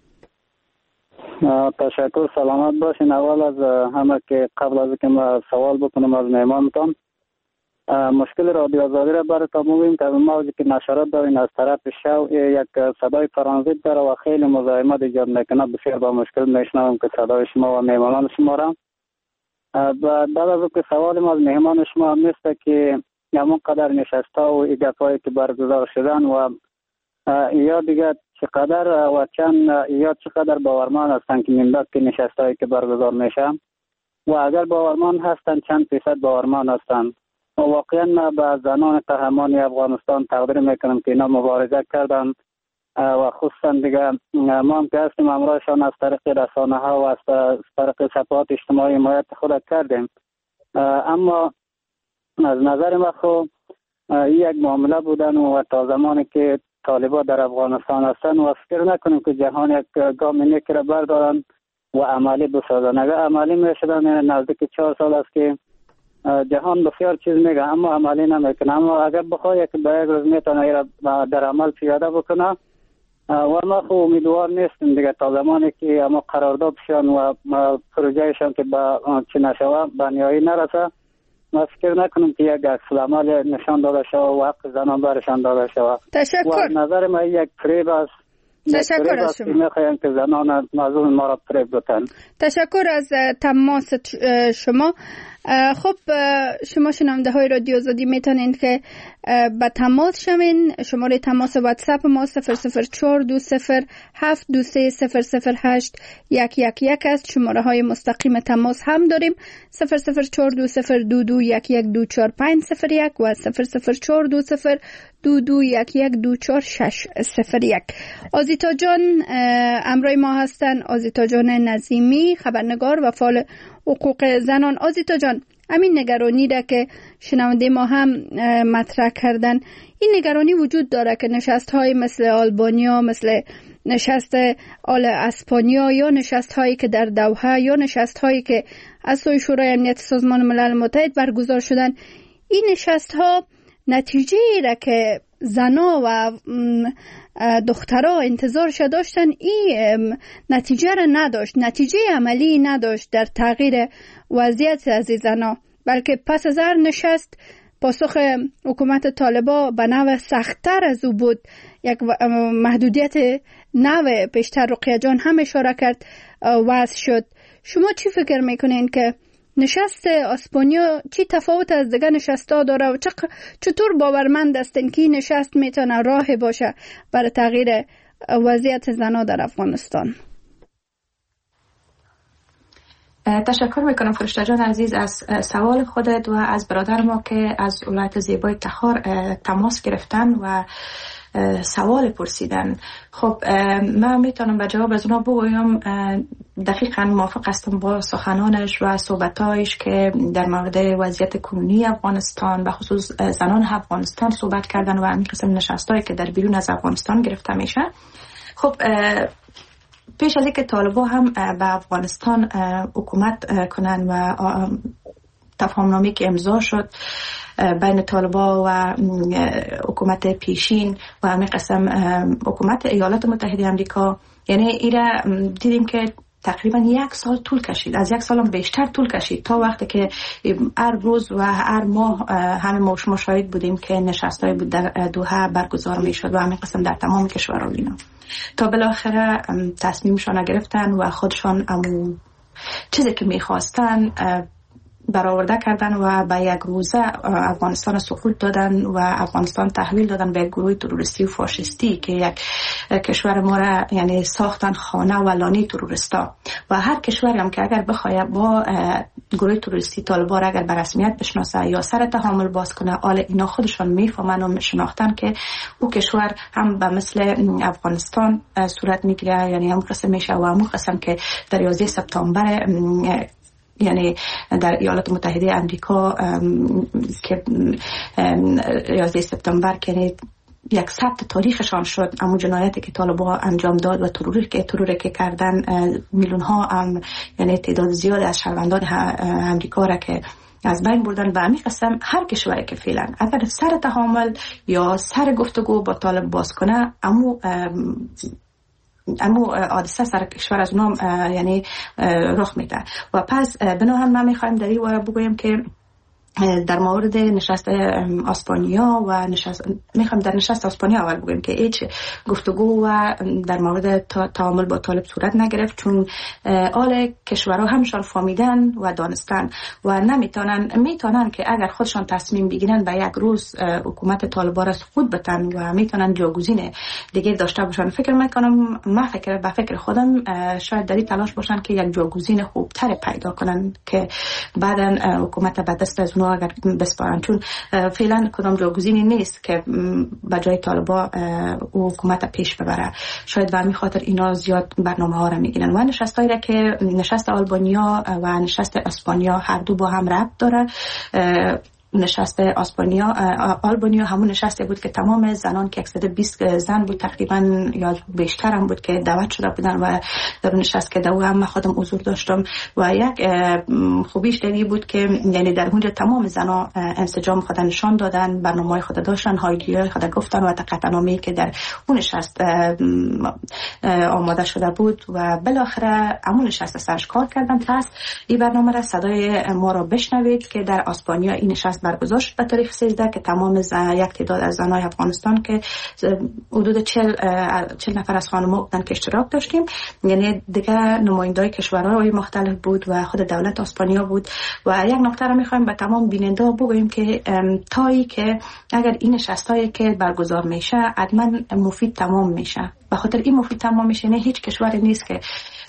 تشکر، سلامت باشین. اول از همه که قبل از که ما سوال بکنم از مهمانتان، مشکل رادیو آزادی را براتون میگیم که موجی که نشرات دارین از طرف شو یک صدای ترانزیت داره و خیلی مزاحمت ایجاد میکنه. بسیار با مشکل میشنویم که صدای شما و مهمانان شما را. بعد از که سوال ما از مهمان شما هم نیست که همون قدر نشسته و ایجابایی که برگزار شدن و یا دیگه چقدر و چند یا چقدر باورمان هستن که ملت که نشستایی که برگزار میشه و اگر باورمان هستن چند فیصد باورمان هستن. و واقعا ما به زنان قهرمان افغانستان تقدیر میکنم که اینا مبارزه کردن و خصوصا دیگه ما هم که هستیم امرایشان از طریق رسانه ها و از طریق صفحات اجتماعی حمایت خود کردیم. اما از نظر ما خب یک معامله بودن و تا زمانی که طالبان در افغانستان هستن و فکر نکنیم که جهان یک گام نیکی را بردارن و عملی بسازن. اگر عملی میشدن نزدیک چهار سال است که جهان بسیار چیز میگه اما عملی نمیکنه. اما اگر بخواه یک به یک روز میتونه در عمل پیاده بکنه و ما خب امیدوار نیستیم دیگه تا زمانی که اما قرارداد شن و پروژهشان که به چی نشوه بنیایی نرسه، ما فکر نکنم که یک عکس العمل نشان داده شود و حق زنان برشان داده شود. تشکر. و نظر من یک فریب است. تشکر از شما. میخوایم که زنان مظلوم ما را فریب بدن. تشکر از تماس شما. خب شما شنونده های رادیو آزادی میتونین که با تماس شوین. شماره تماس واتساپ ما صفر صفر چهار دو صفر هفت دو سه صفر صفر هشت یک یک یک است. شماره های مستقیم تماس هم داریم صفر صفر چهار دو صفر دو دو یک یک دو چهار پنج صفر یک و صفر صفر چهار دو صفر دو دو یک یک دو چهار شش صفر یک. آزیتا جان امرای ما هستن، آزیتا جان نظیمی، خبرنگار و فعال حقوق زنان. آزیتا جان، همین نگرانی را که شنونده ما هم مطرح کردن، این نگرانی وجود داره که نشست های مثل آلبانیا، مثل نشست آل اسپانیا یا نشست هایی که در دوحه یا نشست هایی که از سوی شورای امنیت سازمان ملل متحد برگزار شدن، این نشست ها نتیجه ای را که زنا و دخترها انتظارش داشتن این نتیجه را نداشت، نتیجه عملی نداشت در تغییر وضعیت از زنا، بلکه پس از هر نشست پاسخ حکومت طالبان به نوع سخت‌تر از او بود. یک محدودیت نوع پیشتر رقیه جان هم اشاره کرد وضع شد. شما چی فکر میکنین که نشست اسپانیا چی تفاوت از دیگه نشستا داره و چطور باورمند هستین که این نشست میتونه راه باشه برای تغییر وضعیت زنها در افغانستان؟ تشکر میکنم فرشته جان عزیز از سوال خودت و از برادر ما که از ولایت زیبای تخار تماس گرفتن و سوال پرسیدن. خب من میتونم به جواب از اونا بگویم دقیقاً موافق هستم با سخنانش و صحبتایش که در مورد وضعیت کنونی افغانستان و خصوص زنان افغانستان صحبت کردن و این قسم نشستایی که در بیرون از افغانستان گرفته میشه. خب پیش از اینکه طالبان هم به افغانستان حکومت کنن و تفاهمنامه که امضا شد بین طالبان و حکومت پیشین و همین قسم حکومت ایالات متحده آمریکا، یعنی ایره دیدیم که تقریبا یک سال طول کشید، از یک سال هم بیشتر طول کشید تا وقتی که هر روز و هر ماه همه ما شاهد بودیم که نشست‌های بود در دوحه برگزار می‌شد و همین قسم در تمام کشورها اینا، تا بالاخره تصمیمشان گرفتن و خودشان امو چیزی که می‌خواستن برآورده کردن و به یک روزه افغانستان سقوط دادن و افغانستان تحویل دادن به گروه تروریستی و فاشیستی که یک کشور ما را یعنی ساختن خانه و لانه تروریستا. و هر کشوری هم که اگر بخواد با گروه تروریستی طالبان اگر به رسمیت بشناسه یا سر تحامل باز کنه، حال اینا خودشان میفهمن و شناختن که او کشور هم به مثل افغانستان صورت میگیره، یعنی هم قسم میشه و هم قسم که در یازده سپتامبر یعنی در ایالات متحده آمریکا که یازده سپتامبر که یک ثبت تاریخشان شد، اما جنایتی که طالبان انجام داد و تروری که تروری که کردن میلیون ها هم یعنی تعداد زیاد از شهروندان آمریکا را که از بین بردن. و همین قسم هر کشوری که فعلا اگر سر تحامل یا سر گفتگو با طالب باز کنه، اما اما حادثه سر کشور از اونام یعنی رخ میده. و پس بنا هم ما میخوایم در این باره بگویم که در مورد نشست اسپانیا و نشست میخوام در نشست اسپانیا اول بگویم که هیچ گفتگو و در مورد تعامل با طالب صورت نگرفت، چون آل کشورها همشان فهمیدن و دانستن و نمیتونن میتونن که اگر خودشان تصمیم بگیرن به یک روز حکومت طالبان را سقوط بدن و میتونن جاگزین دیگه داشته باشن. فکر میکنم ما فکر به فکر خودم شاید در این تلاش باشن که یک جاگزین خوبتر پیدا کنن که بعدن حکومت به دست از اگر بسپارن، چون فعلا کدام جاگزینی نیست که به جای طالبان حکومت پیش ببره. شاید به همین خاطر اینا زیاد برنامه ها را میگیرن. و نشستایی را که نشست آلبانیا و نشست اسپانیا هر دو با هم ربط داره. نشست اسپانیا آلبانیا همون نشستی بود که تمام زنان که صد و بیست زن بود تقریبا یا بیشتر هم بود که دعوت شده بودن و در نشست که دو هم خودم حضور داشتم و یک خوبیش دیگه بود که یعنی در اونجا تمام زنا انسجام خود نشان دادن، برنامه‌های خود داشتن، هایدیای خود گفتن و قطعنامه‌ای که در اون نشست آماده شده بود و بالاخره همون نشست سرش کار کردن. پس این برنامه را صدای ما را بشنوید که در اسپانیا این نشست برگزار شد به تاریخ سیزده که تمام زن، یک تعداد از زنای افغانستان که حدود چهل نفر از خانم‌ها بودن که اشتراک داشتیم، یعنی دیگه نمایندای کشورهای مختلف بود و خود دولت اسپانیا بود. و یک نکته رو می‌خوایم به تمام بیننده بگویم که تایی که اگر این نشستایی که برگزار میشه حتما مفید تمام میشه. به خاطر این مفید تمام میشه، نه هیچ کشوری نیست که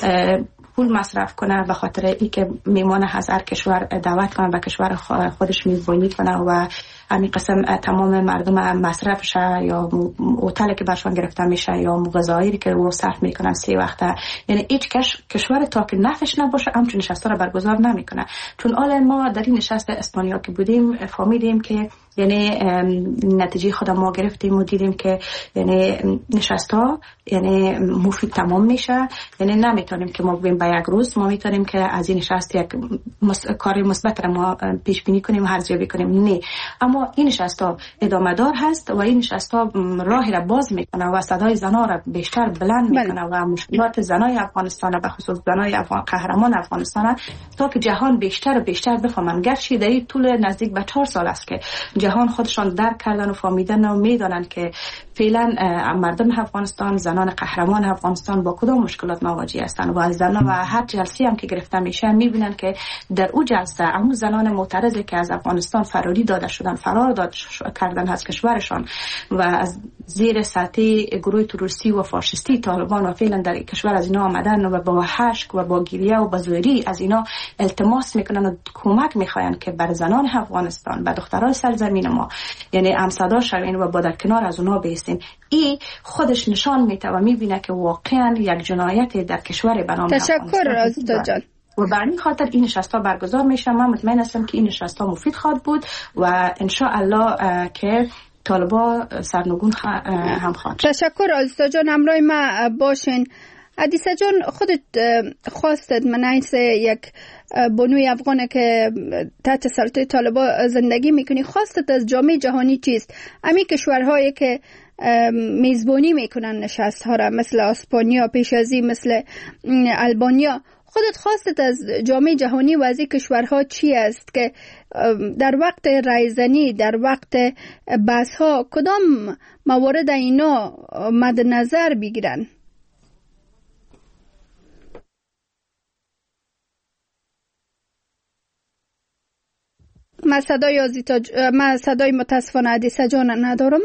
پول مصرف کنه به خاطر ای که میمانه هزار کشور دعوت کنه به کشور خودش میزبانی کنه و همین قسم تمام مردم مصرفش یا هتلی که برشان گرفته میشه یا غذایی که رو صرف میکنن سه وقته، یعنی هیچ کشور تا که نفش نباشه همچون نشسته رو برگزار نمیکنه. چون حالا ما در این نشست اسپانیا که بودیم فهمیدیم که یعنی نتیجه خود ما گرفتیم و دیدیم که یعنی نشستا یعنی مفید تمام میشه، یعنی نمیتونیم که ما بگیم به یک روز ما میتونیم که از این نشست یک مس... کاری مثبت را ما پیش بینی کنیم و ارزیابی کنیم، نه. اما این نشستا ادامه دار هست و این نشستا راهی را باز میکنه و صدای زنا را بیشتر بلند میکنه و مشکلات زنای افغانستان به خصوص زنای افغان قهرمان افغانستان تا که جهان بیشتر و بیشتر بفهمن. گرچه در این طول نزدیک به چهار سال است که جهان خودشان درک کردن و فهمیدن و میدونن که فعلا مردم افغانستان، زنان قهرمان افغانستان با کدام مشکلات مواجه هستند و از زنان و هر جلسه هم که گرفته میشه میبینن که در اون جلسه همون زنان معترضی که از افغانستان فراری داده شدن، فرار داد کردن از کشورشان و از زیر سلطه گروه تروریستی و فاشیستی طالبان و فعلا در کشور از اینا آمدن و با حشک و با گریه و با زوری از اینا التماس میکنن و کمک میخواین که بر زنان افغانستان، بر دخترای سرزمین ما یعنی همصدا شوین و با در کنار از اونها بیستین. این خودش نشان میده و میبینه که واقعا یک جنایت در کشور به نام تشکر رازدا جان. و به این خاطر این نشست‌ها برگزار میشه. من مطمئن هستم که این نشست‌ها مفید خواهد بود و ان شاء الله که طالبا سرنگون هم خواهد. تشکر رازدا جان، همراه ما باشین. عدیسه جان، خودت خواستد من حیث یک بانوی افغانه که تحت سلطه طالبان زندگی میکنی، خواستت از جامعه جهانی چیست؟ امی کشورهایی که میزبانی میکنن نشست ها را، مثل اسپانیا، پیش ازی مثل البانیا، خودت خواستت از جامعه جهانی و از این کشورها چی است که در وقت رایزنی، در وقت بحث ها کدام موارد اینا مد نظر بگیرن؟ من صدای آزیتا ج... من صدای متاسفانه عدیسه جان ندارم.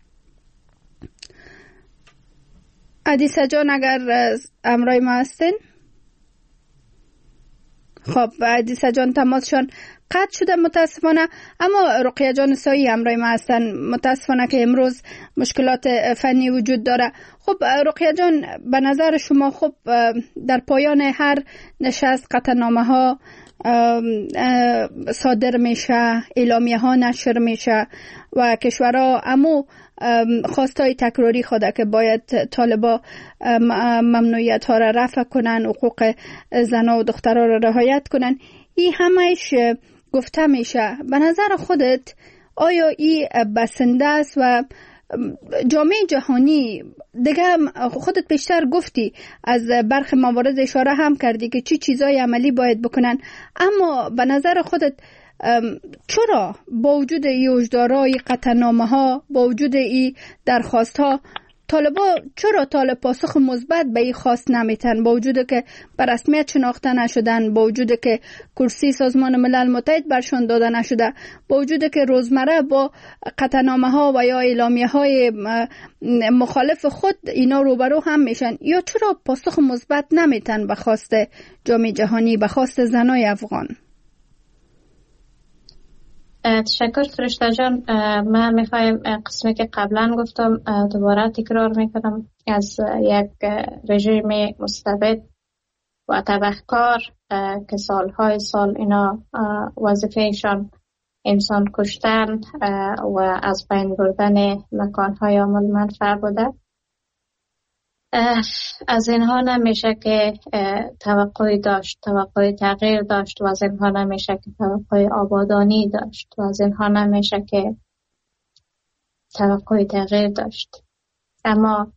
عدیسه جان اگر امرای ما هستین؟ خب عدیسه جان تماسشان قطع شده متاسفانه، اما رقیه جان سایی امرای ما هستن. متاسفانه که امروز مشکلات فنی وجود داره. خب رقیه جان، به نظر شما خب در پایان هر نشست قطعنامه ها صادر میشه، اعلامیه ها نشر میشه و کشورها امو خواستای تکراری خوده که باید طالبا ممنوعیت ها را رفع کنن، حقوق زن و دخترها را رعایت کنن. این همهش گفته میشه. به نظر خودت آیا این بسنده است و جامعه جهانی دیگه؟ خودت بیشتر گفتی، از برخی موارد اشاره هم کردی که چی چیزای عملی باید بکنن، اما به نظر خودت چرا با وجود این هشدارهای قطعنامه ها، با وجود این درخواست ها، طالبا چرا طالب پاسخ مثبت به این خواست نمیتن، با وجود که به رسمیت شناخته نشدن، با وجود که کرسی سازمان ملل متحد برشان داده نشده، با وجود که روزمره با قطعنامه ها و یا اعلامیه های مخالف خود اینا روبرو هم میشن، یا چرا پاسخ مثبت نمیتن به خواست جامعه جهانی، به خواست زنای افغان؟ تشکر فرشته جان. من میخوایم قسمی که قبلا گفتم دوباره تکرار میکنم. از یک رژیم مستبد و تبهکار که سالهای سال اینا وظیفهشان انسان کشتن و از بین بردن مکانهای عامل منفعه بوده، از اینها نمیشه که توقعی داشت، توقعی تغییر داشت، و از اینها نمیشه که توقعی آبادانی داشت، و از اینها نمیشه که توقعی تغییر داشت. اما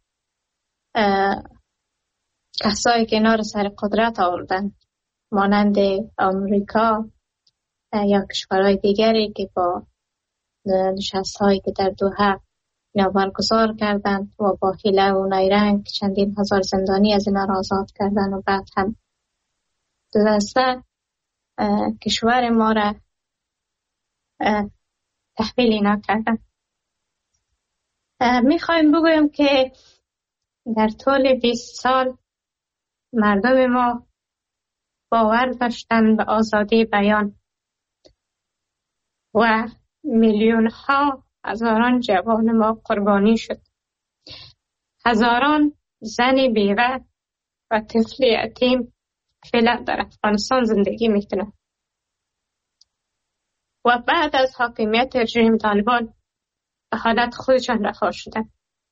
کسایی که اینا رو سر قدرت آوردن، مانند امریکا یا کشورهای دیگری که با نشست‌هایی که در دوحه اینا برگزار کردند و با حیله و نیرنگ چندین هزار زندانی از اینا را آزاد کردن و بعد هم دو دسته کشور ما را تحویل اینا کردن. میخوایم بگویم که در طول بیست سال مردم ما باور داشتن به آزادی بیان و میلیون ها هزاران جوان ما قربانی شد. هزاران زن بیوه و طفل یتیم فعلا در افغانستان زندگی میکنند و بعد از حاکمیت رژیم طالبان به حالت خودشان رها شدند.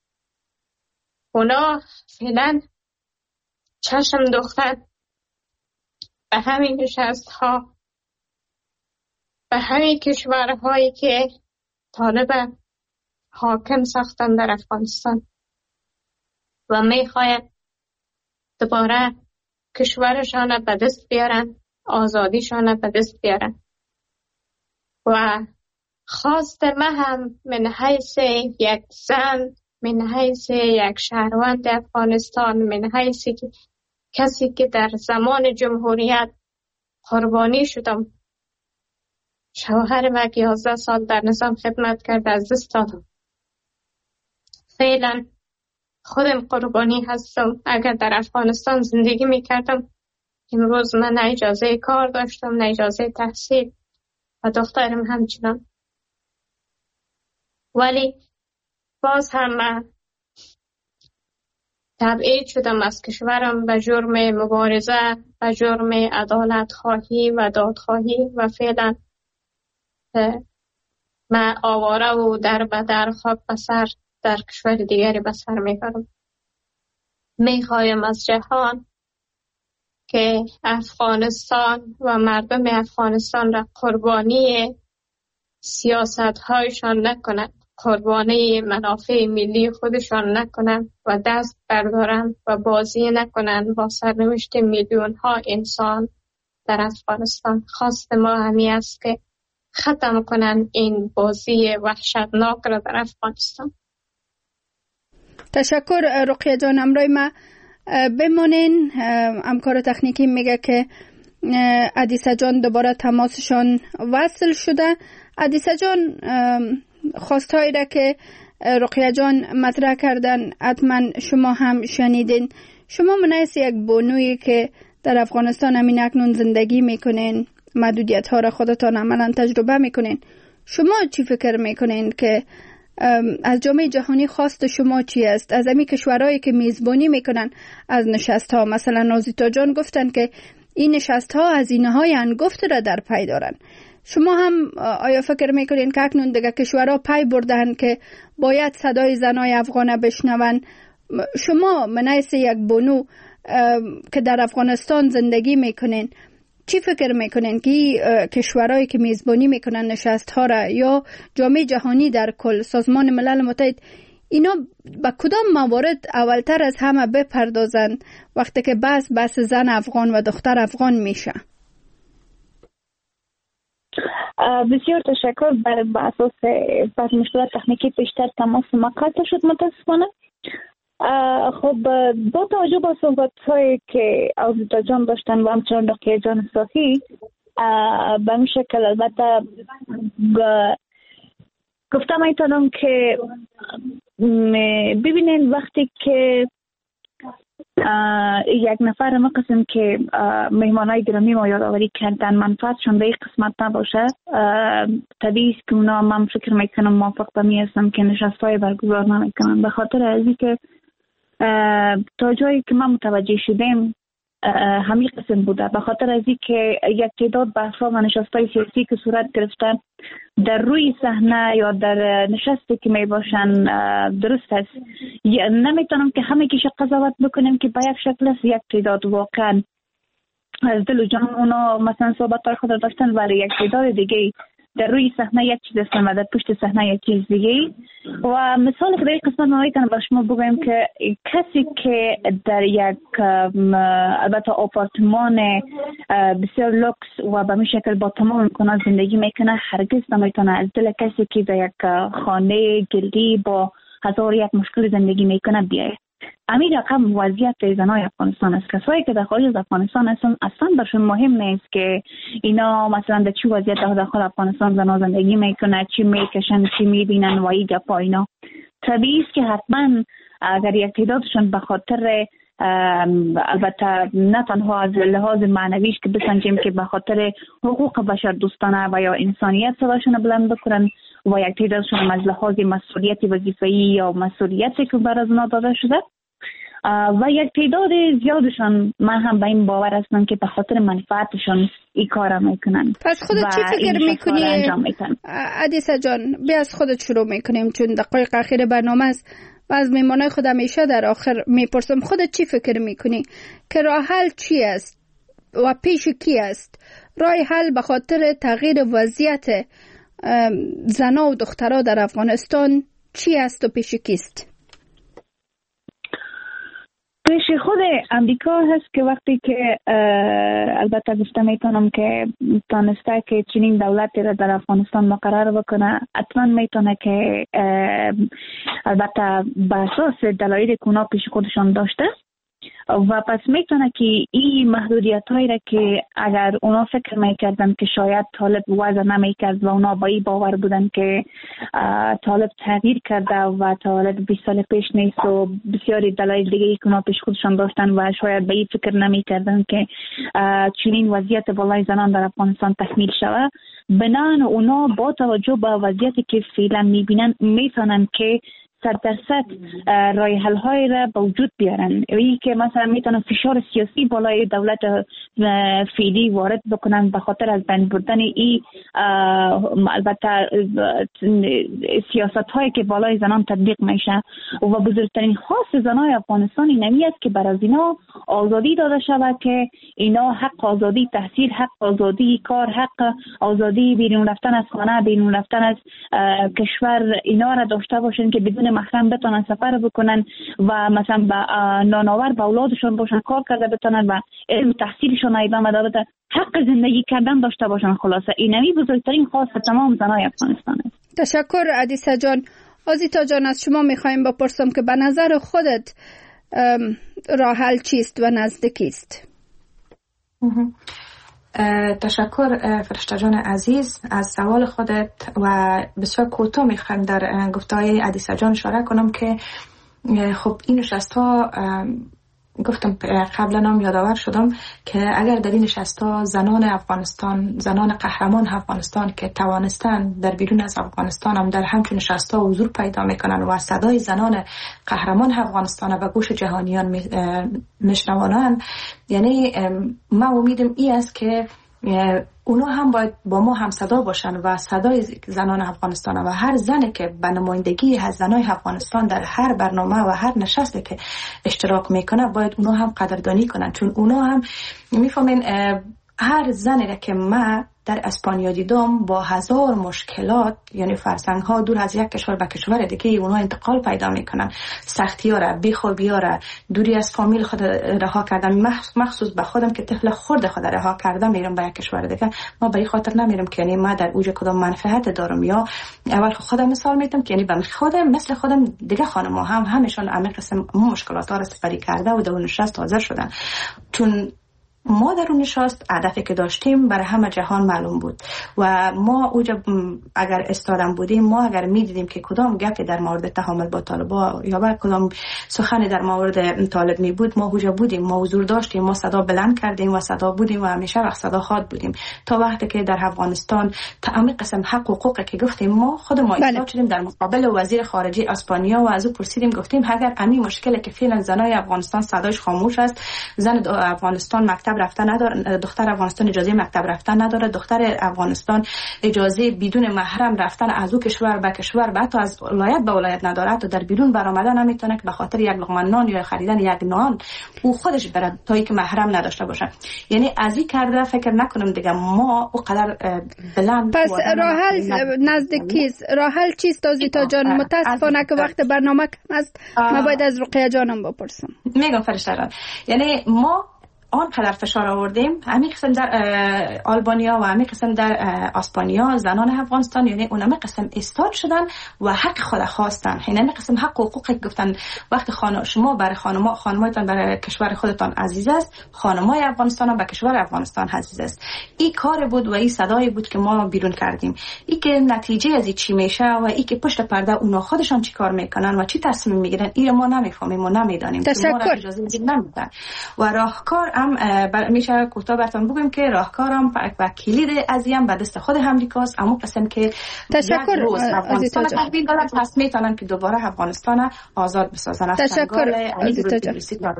اونا فعلا چشم دوختن به همین نشست ها، به همین کشورهایی که طالب حاکم ساختن در افغانستان و میخواید دوباره کشورشان به دست بیارن، آزادیشان به دست بیارن. و خواست من هم من حیث یک زن، من حیث یک شهروند افغانستان، من حیث کسی که در زمان جمهوریت قربانی شدم، شوهر من که یازده سال در نظام خدمت کرد از دست دادم. فعلا خودم قربانی هستم. اگر در افغانستان زندگی می کردم امروز من نه اجازه کار داشتم، نه اجازه تحصیل و دخترم همچنان. ولی باز هم من تبعید شدم از کشورم به جرم مبارزه، به جرم عدالت خواهی و دادخواهی و فعلا من آواره و در بدر خاک بسر در کشور دیگری بسر میکنم. میخوایم از جهان که افغانستان و مردم افغانستان را قربانی سیاست هایشان نکنند، قربانی منافع ملی خودشان نکنند و دست بردارند و بازی نکنند با سرنوشت میلیون ها انسان در افغانستان. خواست ما همی است که ختم کنند این بازی وحشتناک را در افغانستان. تشکر رقیه جان. امروی ما بمونین. همکار تکنیکی میگه که عدیسه جان دوباره تماسشان وصل شده. عدیسه جان، خواستهایی را که رقیه جان مطرح کردن حتما شما هم شنیدین. شما منیس یک بانویی که در افغانستان همین اکنون زندگی میکنین، محدودیت ها را خودتان عملا تجربه میکنین، شما چی فکر میکنین که از جامعه جهانی خواست شما چی است؟ از همین کشورهایی که میزبانی میکنن از نشست ها، مثلا آزیتا جان گفتن که این نشست ها هزینه های انگفت را در پی دارن. شما هم آیا فکر میکنین که اکنون دیگه کشورها پی بردن که باید صدای زنای افغانه بشنون؟ شما منیس یک بانو که در افغانستان زندگی میکنین چی فکر میکنین که کشورهایی که میزبانی میکنن نشست ها را یا جامعه جهانی در کل، سازمان ملل متحد، اینا با کدام موارد اولتر از همه بپردازن وقتی که بحث بحث زن افغان و دختر افغان میشه؟ بسیار تشکر. بر اساس بعض مشکلات تکنیکی بیشتر تماس ما قطع شد متاسفانه. خب با توجه به صحبت هایی که آزیتا جان داشتن و همچنان رقیه جان صاحی، به این شکل البته گفتم ایتانم که ببینین وقتی که یک نفر ما قسم که مهمانای گرامی ما یادآوری کردن منفعتشون به این قسمت نباشه، طبیعی است که اونا من فکر میکنم موافق به می هستم که نشست‌های برگزار نمیکنن، به خاطر از اینکه تا جایی که ما متوجه شدیم همین قسم بوده. به خاطر از اینکه یک تعداد بحث‌ها و نشست‌های سیاسی که صورت گرفتن در روی صحنه یا در نشستی که می باشن درست است، نمیتونم که همه کیش قضاوت بکنیم که به یک شکل است. یک تعداد واقعا از دل و جان اونا مثلا صحبت‌های خود داشتن، ولی یک تعداد دیگه در روی صحنه یک چیز هستن و در پشت صحنه یک چیز دیگه. و مثال خدای قسمت ما میتونم با شما بگویم که کسی که در یک البته آپارتمان بسیار لوکس و به می شکل با تمام امکانات زندگی میکنه، هرگز نمیتونه از دل کسی که در یک خانه گلی با هزار یک مشکل زندگی میکنه بیایه. امیر رقم وضعیت زنای افغانستان است. کسایی که در خارج از افغانستان هستن اصلا برشون مهم نیست که اینا مثلا در چه وضعیت داخل افغانستان زنا زندگی میکنه، چی میکشن، چی میبینن و این گپا. اینا طبیعی است که حتما اگر یک تعدادشون به خاطر البته نه تنها از لحاظ معنویش که بسنجیم که به خاطر حقوق بشر دوستانه و یا انسانیت صداشون بلند بکنن و یک تعدادشون از لحاظ مسئولیت وظیفه‌ای یا مسئولیتی که بر از اونا داده شده و یک تعداد زیادشان من هم به این باور هستم که به خاطر منفعتشان این کار میکنن. پس خودت چی فکر میکنی عدیسه جان؟ بیا از خودت شروع میکنیم چون دقایق اخیر برنامه است و از میمانای خود همیشه در آخر میپرسم خودت چی فکر میکنی که راه حل چی است و پیش کی است؟ راه حل به خاطر تغییر وضعیت زنا و دخترها در افغانستان چی است و پیش کیست؟ پیش خود امریکا هست که وقتی که البته گفته میتونم که تانسته که چنین دولتی را در افغانستان مقرر بکنه، حتما میتونه که البته به اساس دلایلی که اونا پیش خودشان داشته و پس میتونه که این محدودیت هایی را که اگر اونا فکر میکردن که شاید طالب وضع نمیکرد و اونا با این باور بودن که طالب تغییر کرده و طالب بیست سال پیش نیست و بسیاری دلایل دیگه ای که اونا پیش خودشان داشتن و شاید به این فکر نمیکردن که چنین وضعیت بالای زنان در افغانستان تکمیل شود، بنان اونا با توجه به وضعیتی که فعلا میبینن میتونن که صد درصد رای حل های را به وجود بیارن. این که مثلا میتونن فشار سیاسی بالای دولت فعلی وارد بکنن به خاطر از بین بردن این البته سیاست هایی که بالای زنان تطبیق میشه. و بزرگترین خواست زنای افغانستان اینمی است که بر از اینا آزادی داده شود که اینا حق آزادی تحصیل، حق آزادی کار، حق آزادی بیرون رفتن از خانه، بیرون رفتن از کشور اینا را داشته باشن که بدون محرم بتونن سفر بکنن و مثلا به نانآور به اولادشون باشن، کار کرده بتونن و علم تحصیلشون ادامه داده، حق زندگی کردن داشته باشن. خلاصه اینمی بزرگترین خواست تمام زنای افغانستان است. تشکر عدیسه جان. آزیتا جان، از شما میخوایم بپرسم که به نظر خودت راه حل چیست و نزدیکی است؟ تشکر فرشته جان عزیز از سوال خودت و بسیار کوتاه میخوایم در گفته‌های عدیسه جان اشاره کنم که خب این نشست ها گفتم قبلا هم یادآور شدم که اگر در این نشست‌ها زنان افغانستان، زنان قهرمان افغانستان که توانستن در بیرون از افغانستان هم در همچون نشست‌ها حضور پیدا میکنن و صدای زنان قهرمان افغانستان به گوش جهانیان میشنوانند، یعنی ما امیدم این است که اونا هم باید با ما هم صدا باشن و صدای زنان افغانستان و هر زنی که به نمایندگی از زنای افغانستان در هر برنامه و هر نشستی که اشتراک میکنه باید اونا هم قدردانی کنن، چون اونا هم میفهمین هر زنی که ما در اسپانیا دیدم با هزار مشکلات، یعنی فرسنگ ها دور از یک کشور به کشور دیگه اونا انتقال پیدا میکنن، سختی ها را، بیخوابی ها را، دوری از فامیل خود رها کردن، مخصوص به خودم که طفل خرد خود رها کردم میرم به یک کشور دیگه. ما به این خاطر نمیرم که یعنی ما در اوج کدام منفعت دارم، یا اول خودم مثال میتم که یعنی به خودم مثل خودم دیگه خانم ها هم همشون عمیق قسم مشکلات ها را سپری کرده و در اون نشست حاضر شدن، چون ما در اون نشست هدفی که داشتیم برای همه جهان معلوم بود و ما اوجا اگر استادم بودیم، ما اگر میدیدیم که کدام گپی در مورد تعامل با طالبا یا با کدام سخنی در مورد طالب می بود، ما اوجا بودیم، ما حضور داشتیم، ما صدا بلند کردیم و صدا بودیم و همیشه وقت صدا خواد بودیم تا وقتی که در افغانستان تعامل قسم حق و حقوقی که گفتیم ما خود ما ایستاد شدیم در مقابل وزیر خارجه اسپانیا و از او پرسیدیم، گفتیم اگر امی مشکلی که فعلا زنای افغانستان صداش خاموش است، زن افغانستان مکتب رفتن نداره، دختر افغانستان اجازه مکتب رفتن نداره، دختر افغانستان اجازه بدون محرم رفتن از او کشور به کشور و حتی از ولایت به ولایت نداره، تا در بیرون برآمدن نمیتونه که به خاطر یک لقمه نان یا خریدن یک نان او خودش بره تا اینکه محرم نداشته باشه. یعنی از این کرده فکر نکنم دیگه ما او قدر بلند. پس راه حل نزدیکی است. راه حل چیست آزیتا جان؟ متاسفانه که وقت برنامه کم است، ما باید از رقیه جانم بپرسم. میگم فرشته جان، یعنی ما آن قدر فشار آوردیم همین قسم در آلبانیا و همین قسم در اسپانیا زنان افغانستان، یعنی اونم قسم استاد شدن و حق خود خواستن، یعنی همین قسم حق و حقوقی گفتن وقت خانم شما برای خانم خانمایتان برای کشور خودتان عزیز است، خانمای افغانستان هم به کشور افغانستان عزیز است. این کار بود و این صدایی بود که ما بیرون کردیم. این که نتیجه از این چی میشه و این که پشت پرده اونا خودشان چی کار میکنن و چی تصمیم میگیرن این ما نمیفهمیم و نمیدانیم. تشکر. و راهکار هم میشه کوتاه براتون بگم که راهکارم و کلید ازیم به دست خود امریکاست، اما قسم که تشکر روز افغانستان تحویل دادن پس میتونن که دوباره افغانستان آزاد بسازن. تشکر عزیزا جان.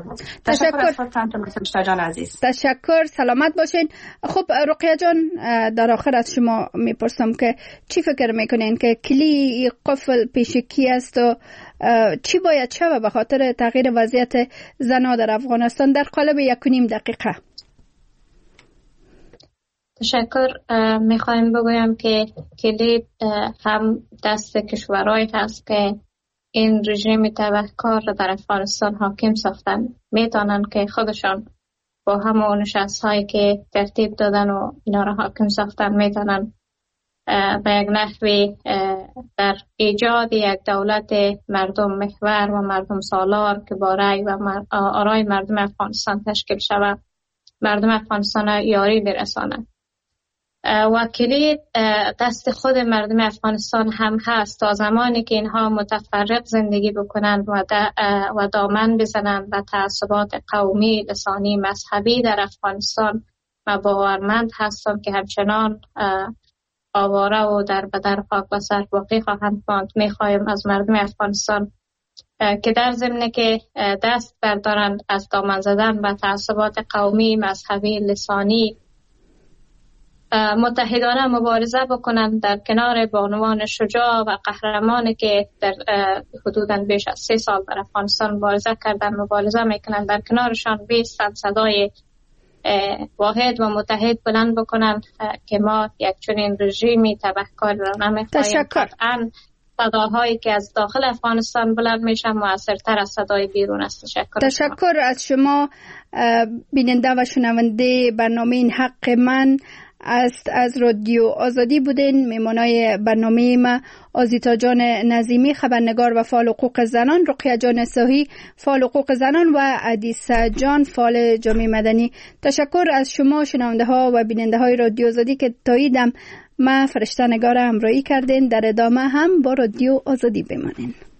تشکر جان عزیز. تشکر، سلامت باشین. خب رقیه جان، در آخر از شما میپرسم که چی فکر میکنین که کلی قفل پیشکی است و چی باید شود به خاطر تغییر وضعیت زنان در افغانستان در قالب یک و نیم دقیقه؟ تشکر. میخوایم بگویم که کلید هم دست کشورهایی هست که این رژیم تبهکار را در افغانستان حاکم ساختن، میتونن که خودشان با همون نشست هایی که ترتیب دادن و اینا را حاکم ساختن میتونن به یک نحوی در ایجاد یک دولت مردم محور و مردم سالار که با رأی و آرای مردم افغانستان تشکیل شود مردم افغانستان را یاری برسانند. و کلید دست خود مردم افغانستان هم هست تا زمانی که اینها متفرق زندگی بکنند و, و دامن بزنند و تعصبات قومی، لسانی، مذهبی در افغانستان و باورمند هستم که همچنان آواره و در بدر خاک و سر باقی خواهند ماند. میخواهیم از مردم افغانستان که در ضمن که دست بردارند از دامن زدن و تعصبات قومی، مذهبی، لسانی، متحدانه مبارزه بکنند در کنار بانوان شجاع و قهرمانی که در حدوداً بیش از سه سال در افغانستان مبارزه کردن، مبارزه میکنند. در کنارشان بیستند، صدای واحد و متحد بلند بکنند که ما یک چنین رژیمی تبهکار را نمیخواهیم. قطعاً صداهایی که از داخل افغانستان بلند میشن موثرتر از صدای بیرون است. تشکر. تشکر از شما بیننده و شنونده برنامه این حق من است از رادیو آزادی بودین. میمانای برنامه ما آزیتا جان نظیمی خبرنگار و فعال حقوق زنان، رقیه جان صاحی فعال حقوق زنان و عدیسه جان فعال جامعه مدنی. تشکر از شما شنونده ها و بیننده های رادیو آزادی که تاییدم ما فرشته نگار همراهی کردین. در ادامه هم با رادیو آزادی بمانین.